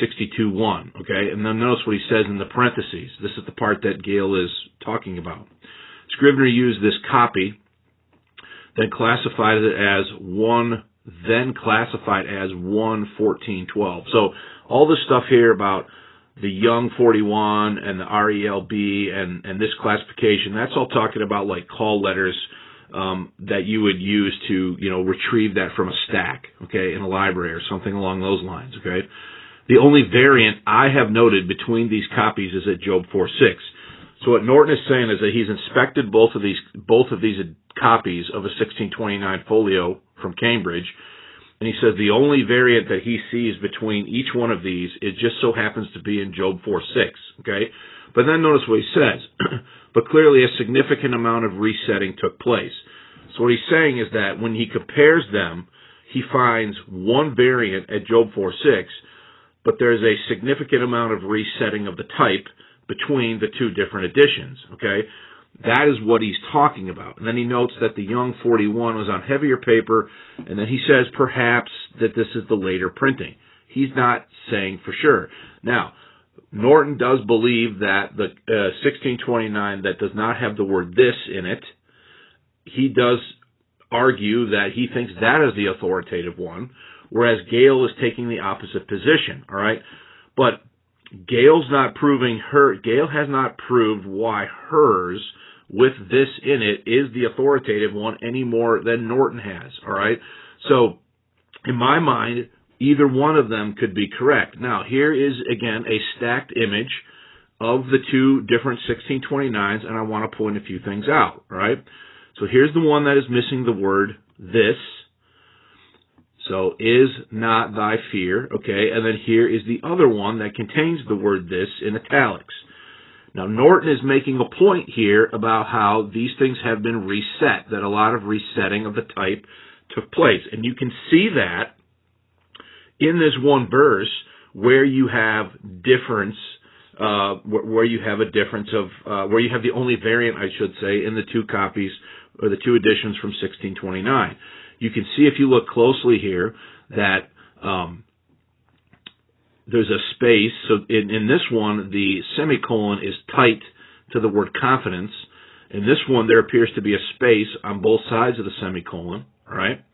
sixty-two one, okay? And then notice what he says in the parentheses. This is the part that Gale is talking about. Scrivener used this copy, then classified it as one, then classified as one fourteen twelve. So all this stuff here about the Young forty-one and the R E L B and, and this classification, that's all talking about like call letters um, that you would use to, you know, retrieve that from a stack, okay, in a library or something along those lines, okay? The only variant I have noted between these copies is at Job four six. So what Norton is saying is that he's inspected both of these both of these copies of a sixteen twenty-nine folio from Cambridge, and he says the only variant that he sees between each one of these, it just so happens to be in Job four six, okay? But then notice what he says. But clearly a significant amount of resetting took place. So what he's saying is that when he compares them, he finds one variant at Job four six, but there's a significant amount of resetting of the type between the two different editions, okay? That is what he's talking about. And then he notes that the Young forty-one was on heavier paper, and then he says perhaps that this is the later printing. He's not saying for sure. Now, Norton does believe that the uh, sixteen twenty-nine that does not have the word this in it, he does argue that he thinks that is the authoritative one, whereas Gale is taking the opposite position, all right? But Gale's not proving her, Gale has not proved why hers with this in it is the authoritative one any more than Norton has, all right? So, in my mind, either one of them could be correct. Now, here is, again, a stacked image of the two different sixteen twenty-nines, and I want to point a few things out, all right? So here's the one that is missing the word this. So, is not thy fear, okay? And then here is the other one that contains the word this in italics. Now, Norton is making a point here about how these things have been reset, that a lot of resetting of the type took place. And you can see that in this one verse where you have difference, uh, where you have a difference of, uh, where you have the only variant, I should say, in the two copies, or the two editions from sixteen twenty-nine. You can see if you look closely here that um, there's a space. So in, in this one, the semicolon is tight to the word confidence. In this one, there appears to be a space on both sides of the semicolon. All right.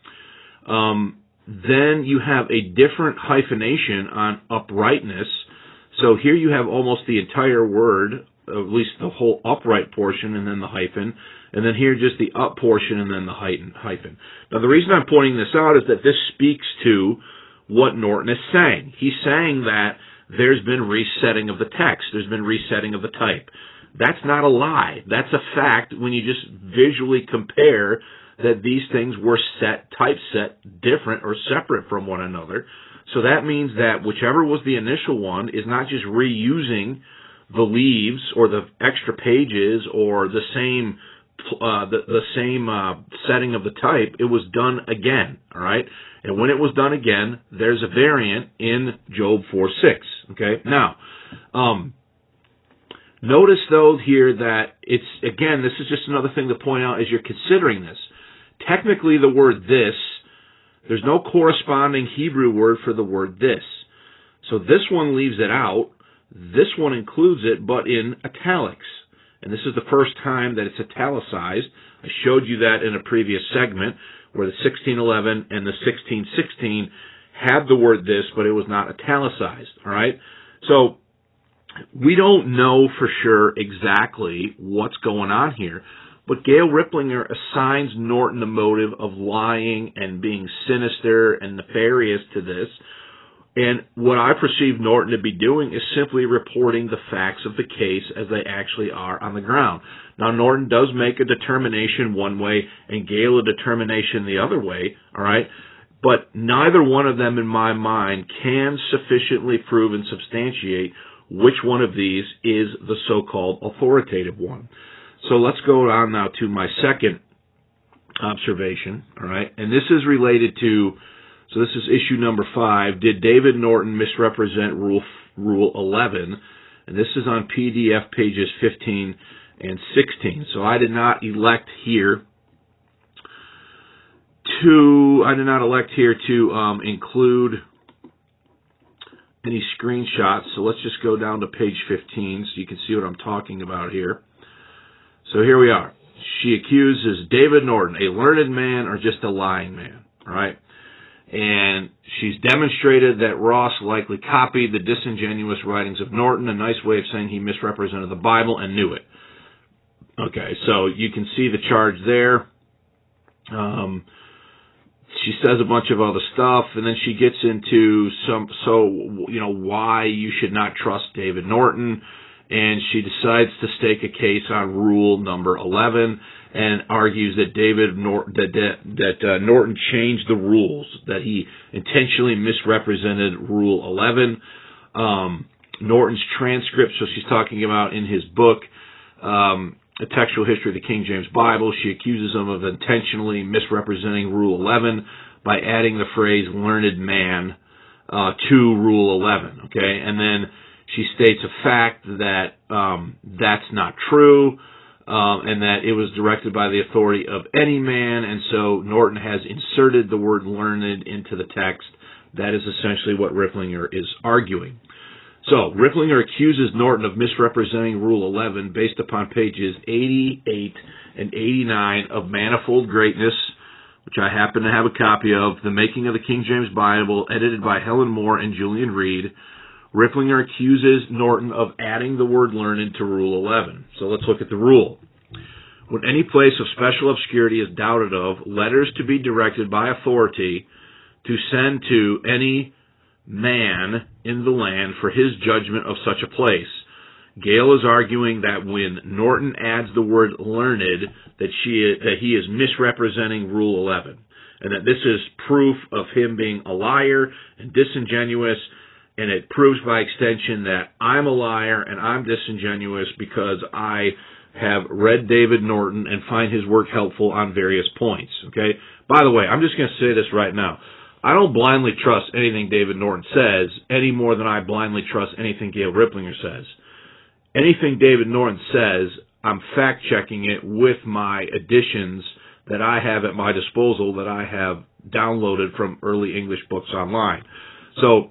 Um, then you have a different hyphenation on uprightness. So here you have almost the entire word, at least the whole upright portion, and then the hyphen. And then here just the up portion and then the hyphen. Now the reason I'm pointing this out is that this speaks to what Norton is saying. He's saying that there's been resetting of the text. There's been resetting of the type. That's not a lie. That's a fact when you just visually compare that these things were set, typeset, different or separate from one another. So that means that whichever was the initial one is not just reusing the leaves or the extra pages or the same Uh, the, the same uh, setting of the type. It was done again, all right? And when it was done again, there's a variant in Job four six, okay? Now, um, notice, though, here that it's, again, this is just another thing to point out as you're considering this. Technically, the word this, there's no corresponding Hebrew word for the word this. So this one leaves it out. This one includes it, but in italics. And this is the first time that it's italicized. I showed you that in a previous segment where the sixteen eleven and the sixteen sixteen had the word this, but it was not italicized. All right? So we don't know for sure exactly what's going on here, but Gale Ripplinger assigns Norton the motive of lying and being sinister and nefarious to this. And what I perceive Norton to be doing is simply reporting the facts of the case as they actually are on the ground. Now, Norton does make a determination one way and Gale a determination the other way, all right? But neither one of them, in my mind, can sufficiently prove and substantiate which one of these is the so-called authoritative one. So let's go on now to my second observation, all right? And this is related to... So this is issue number five. Did David Norton misrepresent Rule Rule eleven? And this is on P D F pages fifteen and sixteen. So I did not elect here to I did not elect here to um, include any screenshots. So let's just go down to page fifteen so you can see what I'm talking about here. So here we are. She accuses David Norton, a learned man or just a lying man, right? And she's demonstrated that Ross likely copied the disingenuous writings of Norton, a nice way of saying he misrepresented the Bible and knew it. Okay, so you can see the charge there. Um, she says a bunch of other stuff, and then she gets into some, so, you know, why you should not trust David Norton, and she decides to stake a case on rule number eleven, and argues that David Norton, that that, that uh, Norton changed the rules, that he intentionally misrepresented Rule eleven. Um, Norton's transcript, so she's talking about in his book, um, A Textual History of the King James Bible, she accuses him of intentionally misrepresenting Rule eleven by adding the phrase "learned man" uh, to Rule eleven. Okay, and then she states a fact that um, that's not true. Um, and that it was directed by the authority of any man, and so Norton has inserted the word learned into the text. That is essentially what Ripplinger is arguing. So, Ripplinger accuses Norton of misrepresenting Rule eleven based upon pages eighty-eight and eighty-nine of Manifold Greatness, which I happen to have a copy of, The Making of the King James Bible, edited by Helen Moore and Julian Reed. Ripplinger accuses Norton of adding the word learned to Rule eleven. So let's look at the rule. When any place of special obscurity is doubted of, letters to be directed by authority to send to any man in the land for his judgment of such a place. Gale is arguing that when Norton adds the word learned, that she that he is misrepresenting Rule eleven, and that this is proof of him being a liar and disingenuous. And it proves by extension that I'm a liar and I'm disingenuous because I have read David Norton and find his work helpful on various points. Okay. By the way, I'm just going to say this right now. I don't blindly trust anything David Norton says any more than I blindly trust anything Gale Ripplinger says. Anything David Norton says, I'm fact-checking it with my additions that I have at my disposal that I have downloaded from early English books online. So,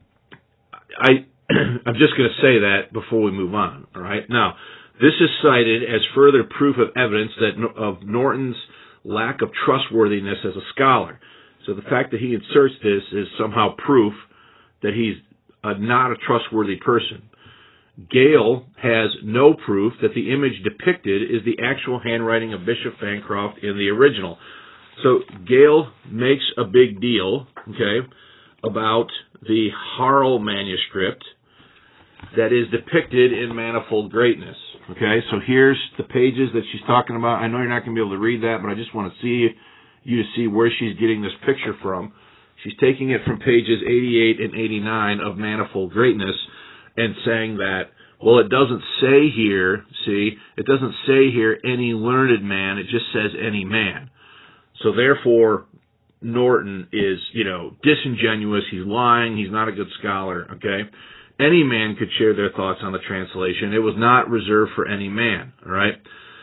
I, I'm just going to say that before we move on, all right? Now, this is cited as further proof of evidence that of Norton's lack of trustworthiness as a scholar. So the fact that he inserts this is somehow proof that he's uh, not a trustworthy person. Gale has no proof that the image depicted is the actual handwriting of Bishop Bancroft in the original. So Gale makes a big deal, okay, about the Harl manuscript that is depicted in Manifold Greatness. Okay, so here's the pages that she's talking about. I know you're not going to be able to read that, but I just want to see you to see where she's getting this picture from. She's taking it from pages eighty-eight and eighty-nine of Manifold Greatness and saying that, well, it doesn't say here, see, it doesn't say here any learned man, it just says any man. So therefore, Norton is, you know, disingenuous, he's lying, he's not a good scholar, okay? Any man could share their thoughts on the translation. It was not reserved for any man, all right?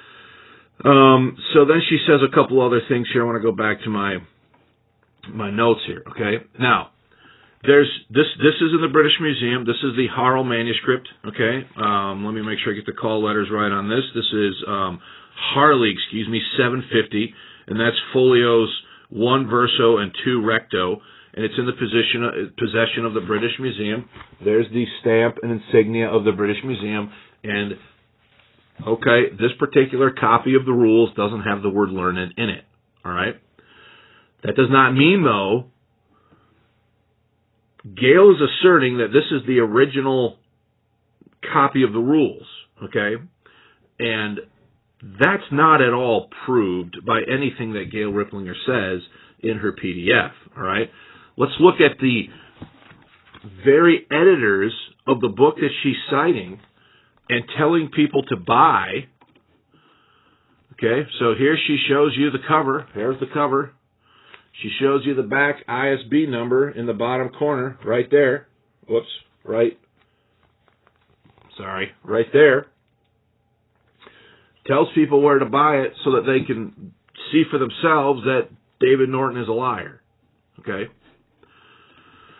Um, so then she says a couple other things here. I want to go back to my my notes here, okay? Now, there's this this is in the British Museum. This is the Harl manuscript, okay? Um, let me make sure I get the call letters right on this. This is um, Harley, excuse me, seven fifty, and that's folios one verso and two recto, and it's in the position of, possession of the British Museum. There's the stamp and insignia of the British Museum, and okay, this particular copy of the rules doesn't have the word learned in it, all right? That does not mean, though, Gale is asserting that this is the original copy of the rules, okay? And that's not at all proved by anything that Gale Ripplinger says in her P D F, all right? Let's look at the very editors of the book that she's citing and telling people to buy. Okay, so here she shows you the cover. There's the cover. She shows you the back I S B number in the bottom corner, right there. Whoops, right. Sorry, right there. Tells people where to buy it so that they can see for themselves that David Norton is a liar. Okay?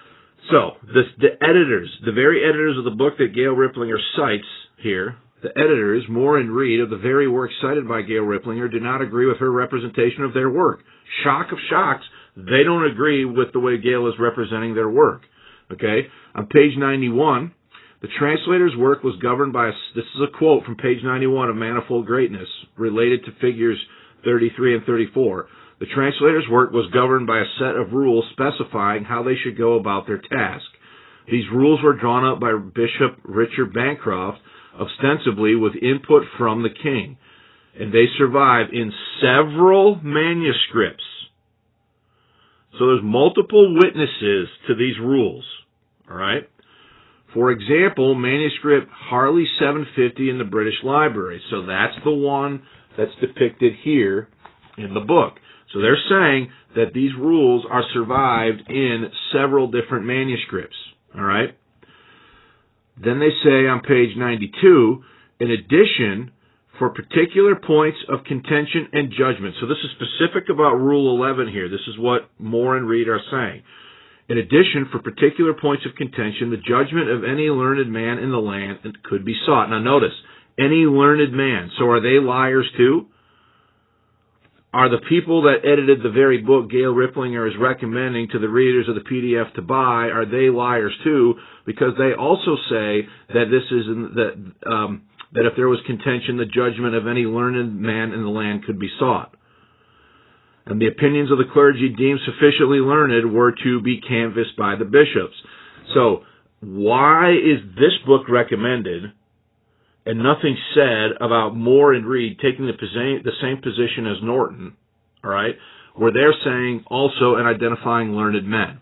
So, this, the editors, the very editors of the book that Gail Riplinger cites here, the editors, Moore and Reed, of the very work cited by Gail Riplinger, do not agree with her representation of their work. Shock of shocks, they don't agree with the way Gail is representing their work. Okay? On page ninety-one, the translator's work was governed by, a, this is a quote from page ninety-one of Manifold Greatness, related to figures thirty-three and thirty-four. The translator's work was governed by a set of rules specifying how they should go about their task. These rules were drawn up by Bishop Richard Bancroft, ostensibly with input from the king, and they survive in several manuscripts. So there's multiple witnesses to these rules. All right? For example, manuscript Harley seven fifty in the British Library. So that's the one that's depicted here in the book. So they're saying that these rules are survived in several different manuscripts. All right? Then they say on page ninety-two, in addition, for particular points of contention and judgment. So this is specific about Rule eleven here. This is what Moore and Reed are saying. In addition, for particular points of contention, the judgment of any learned man in the land could be sought. Now notice, any learned man. So are they liars too? Are the people that edited the very book Gail Riplinger is recommending to the readers of the P D F to buy, are they liars too? Because they also say that this is that um, that if there was contention, the judgment of any learned man in the land could be sought. And the opinions of the clergy deemed sufficiently learned were to be canvassed by the bishops. So why is this book recommended and nothing said about Moore and Reed taking the, the same position as Norton, all right, where they're saying also and identifying learned men?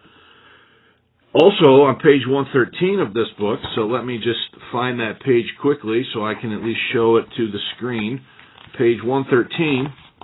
Also, on page one thirteen of this book, so let me just find that page quickly so I can at least show it to the screen. Page one thirteen.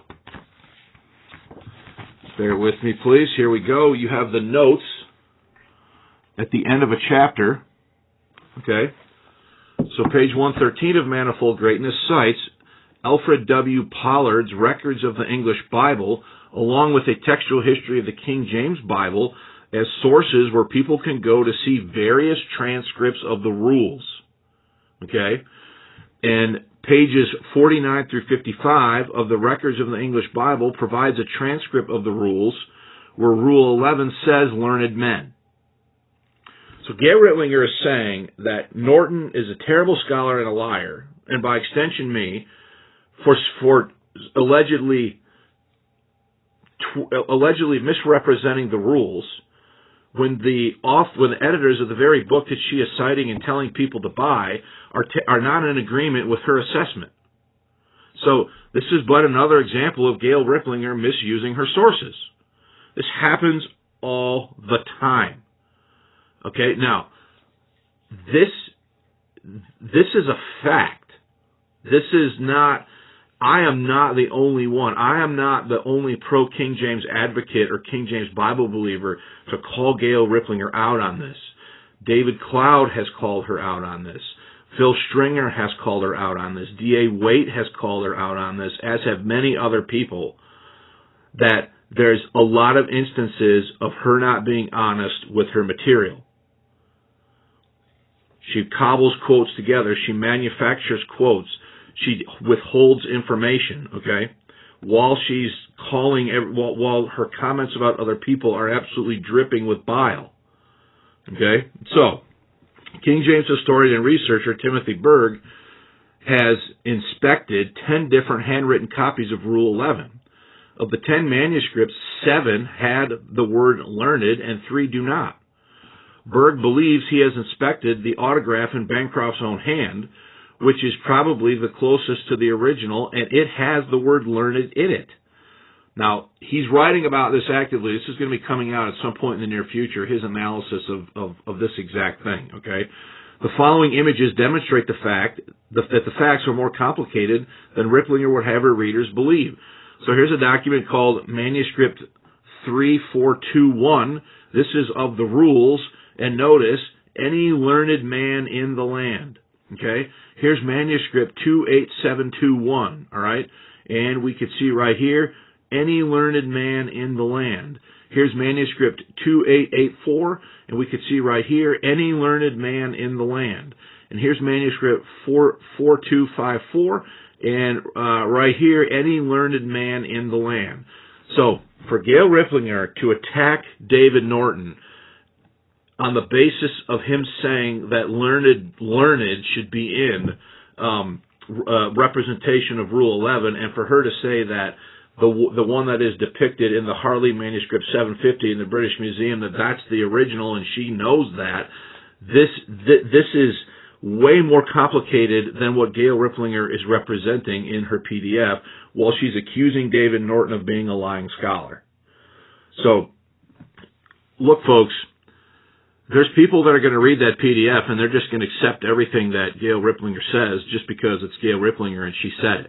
Bear with me, please. Here we go. You have the notes at the end of a chapter. Okay. So page one thirteen of Manifold Greatness cites Alfred W. Pollard's Records of the English Bible, along with a textual history of the King James Bible, as sources where people can go to see various transcripts of the rules. Okay? And pages forty-nine through fifty-five of the Records of the English Bible provides a transcript of the rules where Rule eleven says learned men. So Gail Riplinger is saying that Norton is a terrible scholar and a liar, and by extension me, for, for allegedly tw- allegedly misrepresenting the rules, when the off when the editors of the very book that she is citing and telling people to buy are t- are not in agreement with her assessment. So this is but another example of Gail Riplinger misusing her sources. This happens all the time. Okay, now this this is a fact. This is not. I am not the only one. I am not the only pro-King James advocate or King James Bible believer to call Gail Riplinger out on this. David Cloud has called her out on this. Phil Stringer has called her out on this. D A Waite has called her out on this, as have many other people, that there's a lot of instances of her not being honest with her material. She cobbles quotes together. She manufactures quotes. She withholds information, okay, while she's calling, while, while her comments about other people are absolutely dripping with bile, okay? So, King James historian and researcher Timothy Berg has inspected ten different handwritten copies of Rule eleven. Of the ten manuscripts, seven had the word learned and three do not. Berg believes he has inspected the autograph in Bancroft's own hand, which is probably the closest to the original, and it has the word learned in it. Now, he's writing about this actively. This is going to be coming out at some point in the near future, his analysis of, of, of this exact thing, okay? The following images demonstrate the fact that the facts are more complicated than Riplinger would have her readers believe. So here's a document called Manuscript three four two one. This is of the rules, and notice, any learned man in the land. Okay? Here's manuscript two eight seven two one, all right? And we could see right here, any learned man in the land. Here's manuscript two eight eight four, and we could see right here, any learned man in the land. And here's manuscript four two five four, and uh, right here, any learned man in the land. So, for Gail Riplinger to attack David Norton on the basis of him saying that learned learned should be in um, uh, representation of Rule eleven, and for her to say that the the one that is depicted in the Harley manuscript seven fifty in the British Museum, that that's the original, and she knows that, this th this is way more complicated than what Gail Riplinger is representing in her P D F, while she's accusing David Norton of being a lying scholar. So, look, folks, there's people that are going to read that P D F and they're just going to accept everything that Gail Riplinger says just because it's Gail Riplinger and she said it.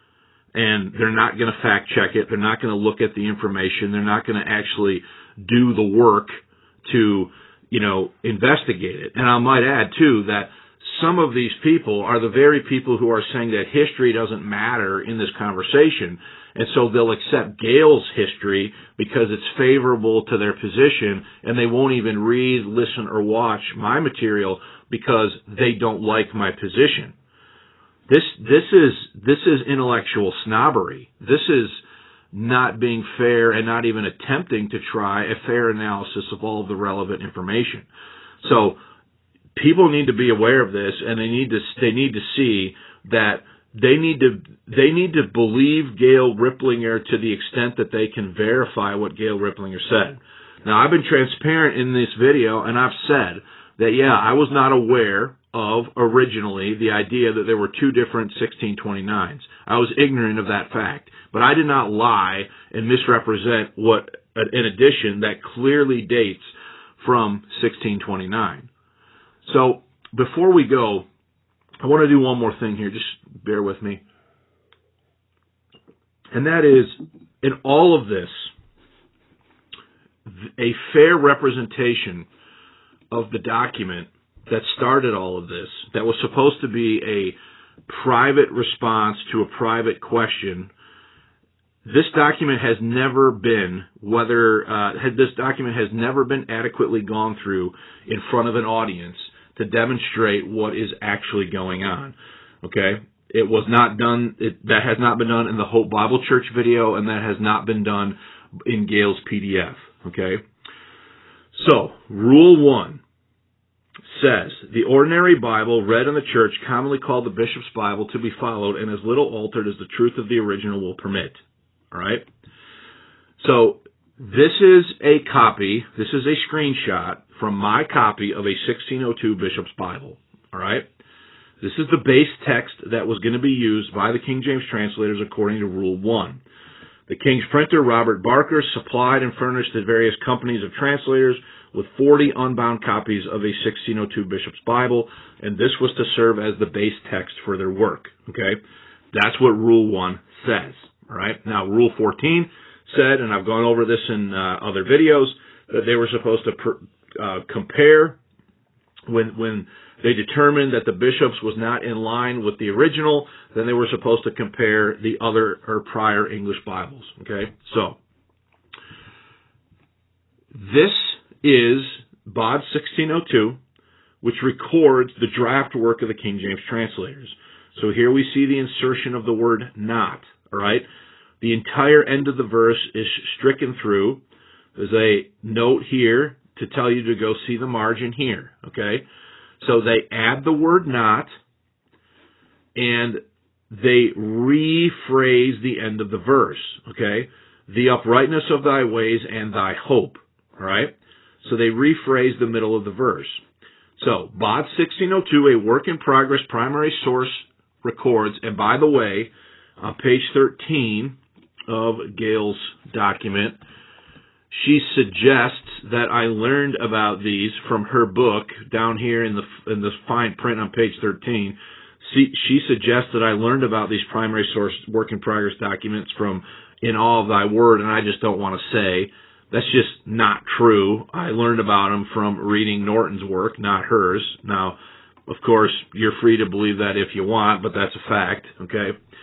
And they're not going to fact check it. They're not going to look at the information. They're not going to actually do the work to, you know, investigate it. And I might add, too, that some of these people are the very people who are saying that history doesn't matter in this conversation. And so they'll accept Gail's history because it's favorable to their position, and they won't even read, listen, or watch my material because they don't like my position. This this is this is intellectual snobbery. This is not being fair and not even attempting to try a fair analysis of all of the relevant information. So people need to be aware of this, and they need to they need to see that they need to they need to believe Gail Riplinger to the extent that they can verify what Gail Riplinger said. Now, I've been transparent in this video, and I've said that, yeah, I was not aware of originally the idea that there were two different sixteen twenty-nines. I was ignorant of that fact, but I did not lie and misrepresent what an edition that clearly dates from sixteen twenty-nine. So before we go, I want to do one more thing here. Just bear with me. And that is, in all of this, a fair representation of the document that started all of this, that was supposed to be a private response to a private question. This document has never been, whether uh, this document has never been adequately gone through in front of an audience to demonstrate what is actually going on. Okay, it was not done. It, that has not been done in the Hope Bible Church video, and that has not been done in Gail's P D F. Okay, so rule one says, the ordinary Bible read in the church, commonly called the bishop's Bible, to be followed and as little altered as the truth of the original will permit. All right? So this is a copy, this is a screenshot from my copy of a sixteen oh two bishop's Bible. All right? This is the base text that was going to be used by the King James translators according to Rule one. The King's printer, Robert Barker, supplied and furnished the various companies of translators with forty unbound copies of a sixteen oh two bishop's Bible, and this was to serve as the base text for their work. Okay, that's what Rule one says. All right. Now, Rule fourteen said, and I've gone over this in uh, other videos, that they were supposed to per, uh, compare when when they determined that the bishops was not in line with the original. Then they were supposed to compare the other or prior English Bibles. Okay, so this is B O D sixteen oh two, which records the draft work of the King James translators. So here we see the insertion of the word not, all right? The entire end of the verse is stricken through. There's a note here to tell you to go see the margin here, okay? So they add the word not, and they rephrase the end of the verse, okay? The uprightness of thy ways and thy hope, all right? So they rephrase the middle of the verse. So, B O D sixteen oh two, a work-in-progress primary source records, and by the way, on page thirteen of Gail's document, she suggests that I learned about these from her book down here in the in the fine print on page thirteen. She, she suggests that I learned about these primary source work-in-progress documents from In All of Thy Word, and I just don't want to say. That's just not true. I learned about them from reading Norton's work, not hers. Now, of course, you're free to believe that if you want, but that's a fact, okay?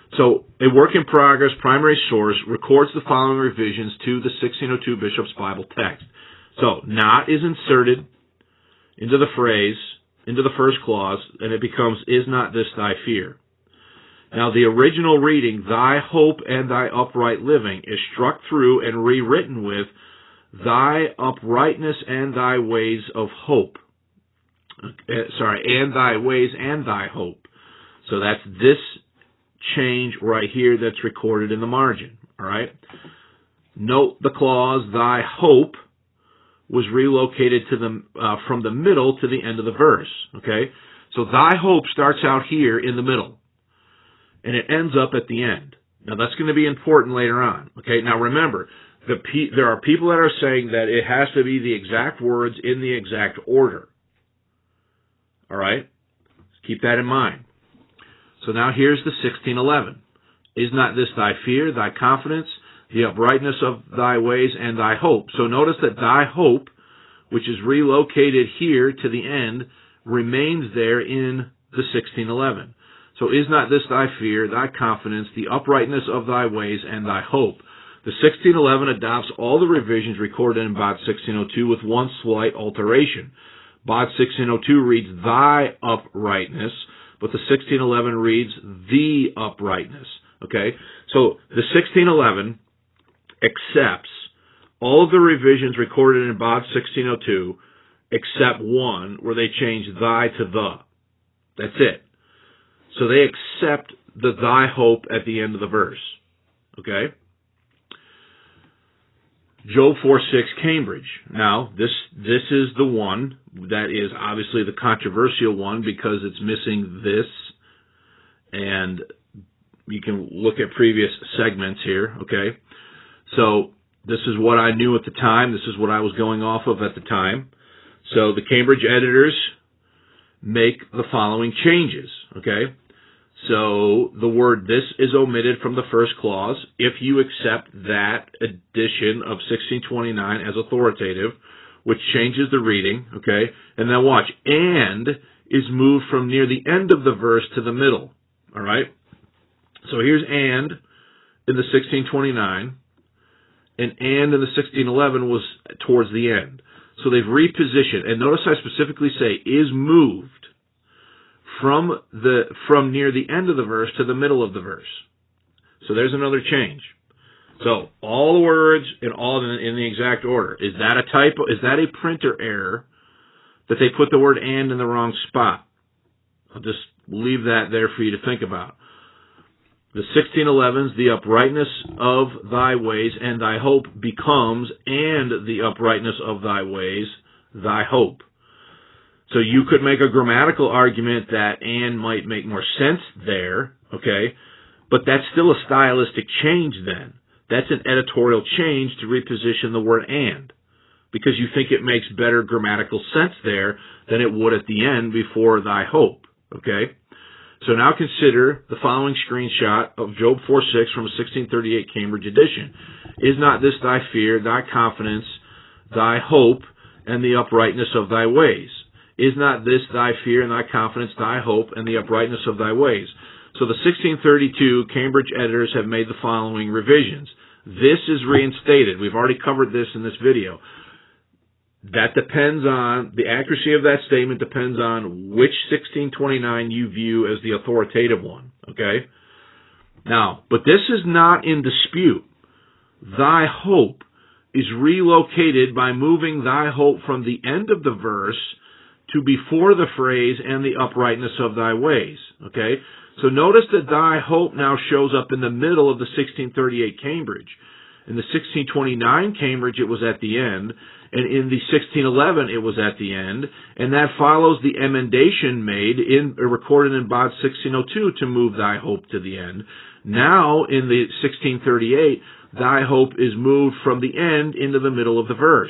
So, a work in progress primary source records the following revisions to the sixteen oh two Bishop's Bible text. So, not is inserted into the phrase, into the first clause, and it becomes, is not this thy fear? Now, the original reading, thy hope and thy upright living, is struck through and rewritten with, thy uprightness and thy ways of hope. Uh, sorry, and thy ways and thy hope. So that's this change right here that's recorded in the margin. All right. Note the clause, thy hope, was relocated to the uh, from the middle to the end of the verse. Okay. So thy hope starts out here in the middle, and it ends up at the end. Now that's going to be important later on. Okay. Now remember, the pe- there are people that are saying that it has to be the exact words in the exact order. All right. Keep that in mind. So now here's the sixteen eleven. Is not this thy fear, thy confidence, the uprightness of thy ways, and thy hope? So notice that thy hope, which is relocated here to the end, remains there in the sixteen eleven. So is not this thy fear, thy confidence, the uprightness of thy ways, and thy hope? The sixteen eleven adopts all the revisions recorded in Bod sixteen oh two with one slight alteration. Bod sixteen oh two reads thy uprightness, but the sixteen eleven reads the uprightness. Okay? So the sixteen eleven accepts all of the revisions recorded in Bod sixteen oh two except one where they change thy to the. That's it. So they accept the thy hope at the end of the verse. Okay? Job four six, Cambridge. Now, this this is the one that is obviously the controversial one because it's missing this, and you can look at previous segments here, okay? So, this is what I knew at the time. This is what I was going off of at the time. So, the Cambridge editors make the following changes, okay? So the word this is omitted from the first clause if you accept that edition of sixteen twenty-nine as authoritative, which changes the reading, okay? And then watch, and is moved from near the end of the verse to the middle, all right? So here's and in the sixteen twenty-nine, and and in the sixteen eleven was towards the end. So they've repositioned, and notice I specifically say is moved from the from near the end of the verse to the middle of the verse. So there's another change. So all the words in all in, in the exact order. Is that a typo? Is that a printer error that they put the word and in the wrong spot? I'll just leave that there for you to think about. The sixteen elevens, the uprightness of thy ways and thy hope becomes and the uprightness of thy ways, thy hope. So you could make a grammatical argument that and might make more sense there, okay? But that's still a stylistic change then. That's an editorial change to reposition the word and, because you think it makes better grammatical sense there than it would at the end before thy hope, okay? So now consider the following screenshot of Job four six from a sixteen thirty-eight Cambridge edition. Is not this thy fear, thy confidence, thy hope, and the uprightness of thy ways? Is not this thy fear and thy confidence, thy hope, and the uprightness of thy ways? So the sixteen thirty-two Cambridge editors have made the following revisions. This is reinstated. We've already covered this in this video. That depends on, the accuracy of that statement depends on which sixteen twenty-nine you view as the authoritative one, okay? Now, but this is not in dispute. Thy hope is relocated by moving thy hope from the end of the verse to before the phrase and the uprightness of thy ways, okay? So notice that thy hope now shows up in the middle of the sixteen thirty-eight Cambridge. In the sixteen twenty-nine Cambridge, it was at the end, and in the sixteen eleven, it was at the end, and that follows the emendation made in recorded in Bod sixteen oh two to move thy hope to the end. Now, in the sixteen thirty-eight, thy hope is moved from the end into the middle of the verse.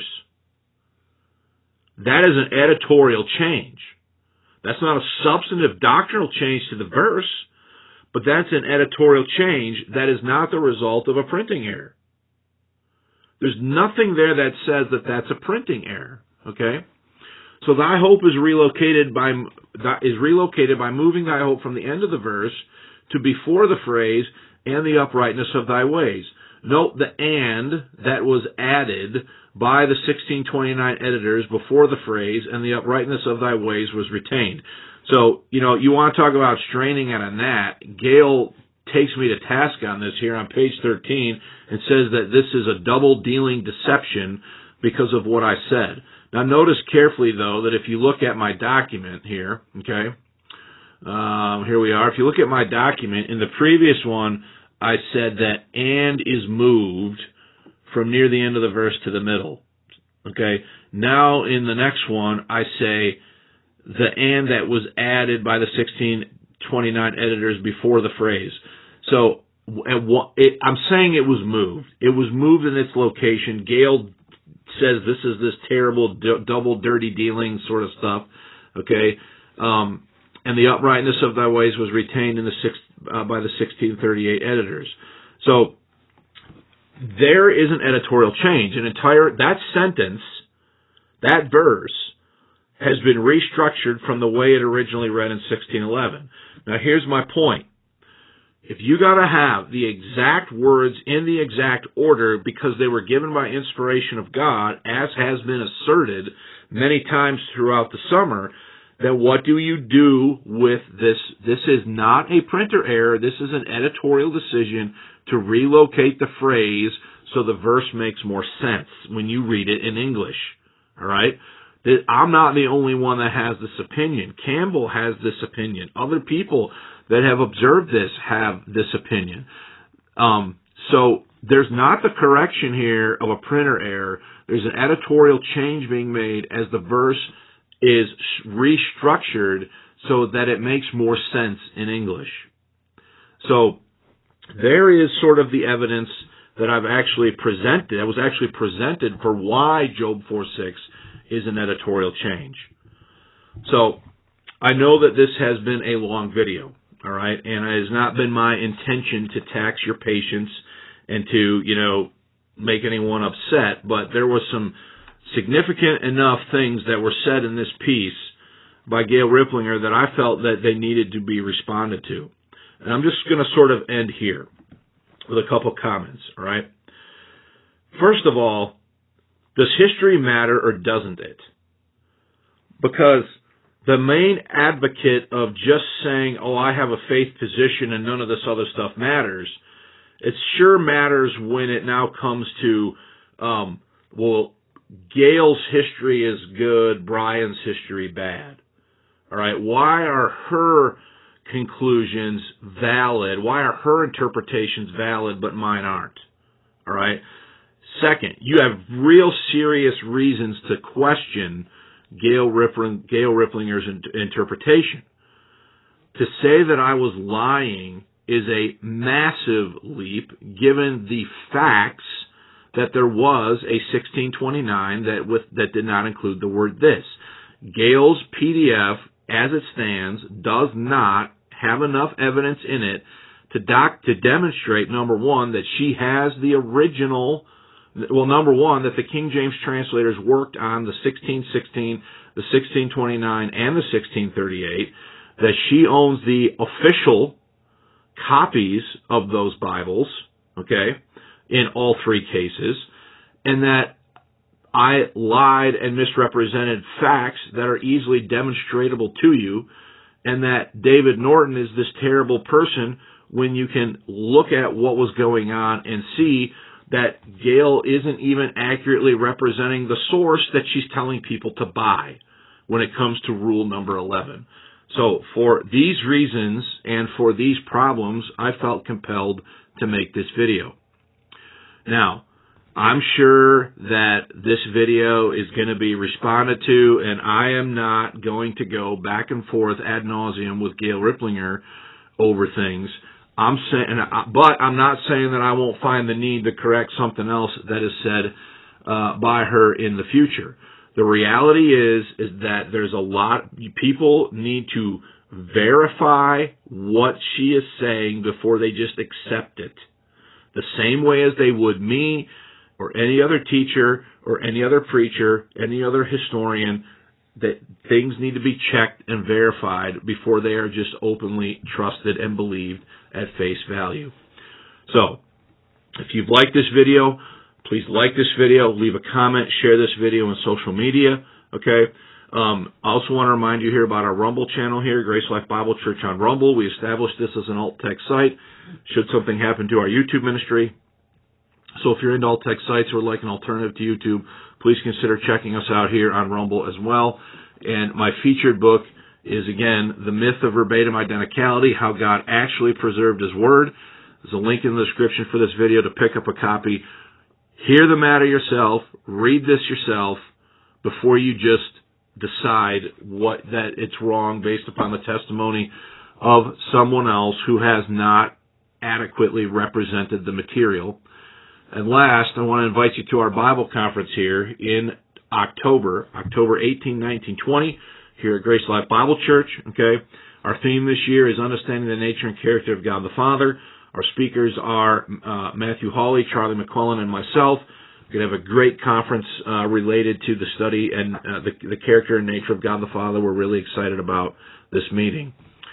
That is an editorial change. That's not a substantive doctrinal change to the verse, but that's an editorial change that is not the result of a printing error. There's nothing there that says that that's a printing error, okay? So thy hope is relocated by is relocated by moving thy hope from the end of the verse to before the phrase, and the uprightness of thy ways. Note the and that was added by the sixteen twenty-nine editors before the phrase, and the uprightness of thy ways was retained. So, you know, you want to talk about straining at a gnat. Gale takes me to task on this here on page thirteen and says that this is a double-dealing deception because of what I said. Now, notice carefully, though, that if you look at my document here, okay, um, here we are. If you look at my document, in the previous one, I said that and is moved from near the end of the verse to the middle. Okay. Now, in the next one, I say the and that was added by the sixteen twenty-nine editors before the phrase. So, it, I'm saying it was moved. It was moved in its location. Gale says this is this terrible d- double dirty dealing sort of stuff. Okay. Um, and the uprightness of thy ways was retained in the six, uh, by the sixteen thirty-eight editors. So there is an editorial change. An entire that sentence, that verse, has been restructured from the way it originally read in sixteen eleven. Now here's my point. If you got to have the exact words in the exact order because they were given by inspiration of God, as has been asserted many times throughout the summer, then what do you do with this? This is not a printer error. This is an editorial decision to relocate the phrase so the verse makes more sense when you read it in English. All right? I'm not the only one that has this opinion. Campbell has this opinion. Other people that have observed this have this opinion. Um, so there's not the correction here of a printer error. There's an editorial change being made as the verse is restructured so that it makes more sense in English. So there is sort of the evidence that I've actually presented, that was actually presented for why Job four six is an editorial change. So I know that this has been a long video, all right, and it has not been my intention to tax your patience and to, you know, make anyone upset, but there was some significant enough things that were said in this piece by Gale Ripplinger that I felt that they needed to be responded to. And I'm just going to sort of end here with a couple comments, all right? First of all, does history matter or doesn't it? Because the main advocate of just saying, oh, I have a faith position and none of this other stuff matters, it sure matters when it now comes to, um, well, Gale's history is good, Brian's history bad. All right, why are her conclusions valid? Why are her interpretations valid but mine aren't? All right. Second, you have real serious reasons to question Gale, Rippling, Gale Ripplinger's interpretation. To say that I was lying is a massive leap given the facts that there was a sixteen twenty-nine that with that did not include the word this. Gale's P D F, as it stands, does not have enough evidence in it to doc to demonstrate, number one, that she has the original, well, number one, that the King James translators worked on the sixteen sixteen, the sixteen twenty-nine, and the sixteen thirty-eight, that she owns the official copies of those Bibles, okay, in all three cases, and that I lied and misrepresented facts that are easily demonstratable to you, and that David Norton is this terrible person when you can look at what was going on and see that Gale isn't even accurately representing the source that she's telling people to buy when it comes to rule number eleven. So for these reasons and for these problems, I felt compelled to make this video. Now, I'm sure that this video is going to be responded to, and I am not going to go back and forth ad nauseum with Gale Ripplinger over things. I'm saying, but I'm not saying that I won't find the need to correct something else that is said uh, by her in the future. The reality is, is that there's a lot, people need to verify what she is saying before they just accept it. The same way as they would me or any other teacher or any other preacher, any other historian. that things need to be checked and verified before they are just openly trusted and believed at face value. So, if you've liked this video, please like this video, leave a comment, share this video on social media, okay? Um, I also want to remind you here about our Rumble channel here, Grace Life Bible Church on Rumble. We established this as an alt-text site should something happen to our YouTube ministry. So if you're into alt-text sites or like an alternative to YouTube, please consider checking us out here on Rumble as well. And my featured book is, again, The Myth of Verbatim Identicality, How God Actually Preserved His Word. There's a link in the description for this video to pick up a copy. Hear the matter yourself, read this yourself, before you just decide what that it's wrong based upon the testimony of someone else who has not adequately represented the material. And last, I want to invite you to our Bible conference here in October, October eighteenth, nineteenth, twentieth, here at Grace Life Bible Church. Okay, our theme this year is Understanding the Nature and Character of God the Father. Our speakers are uh, Matthew Hawley, Charlie McClellan, and myself. We're going to have a great conference uh, related to the study and uh, the, the character and nature of God the Father. We're really excited about this meeting.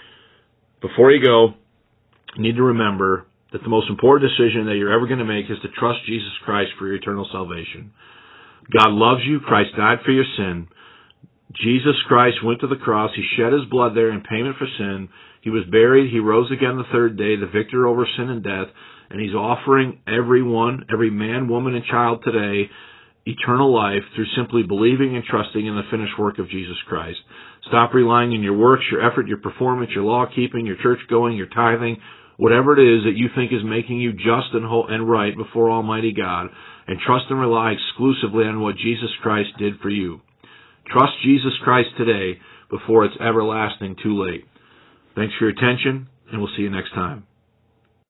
Before you go, you need to remember that the most important decision that you're ever going to make is to trust Jesus Christ for your eternal salvation. God loves you. Christ died for your sin. Jesus Christ went to the cross. He shed his blood there in payment for sin. He was buried. He rose again the third day, the victor over sin and death. And he's offering everyone, every man, woman, and child today, eternal life through simply believing and trusting in the finished work of Jesus Christ. Stop relying on your works, your effort, your performance, your law-keeping, your church-going, your tithing, whatever it is that you think is making you just and whole and right before Almighty God, and trust and rely exclusively on what Jesus Christ did for you. Trust Jesus Christ today before it's everlasting too late. Thanks for your attention, and we'll see you next time.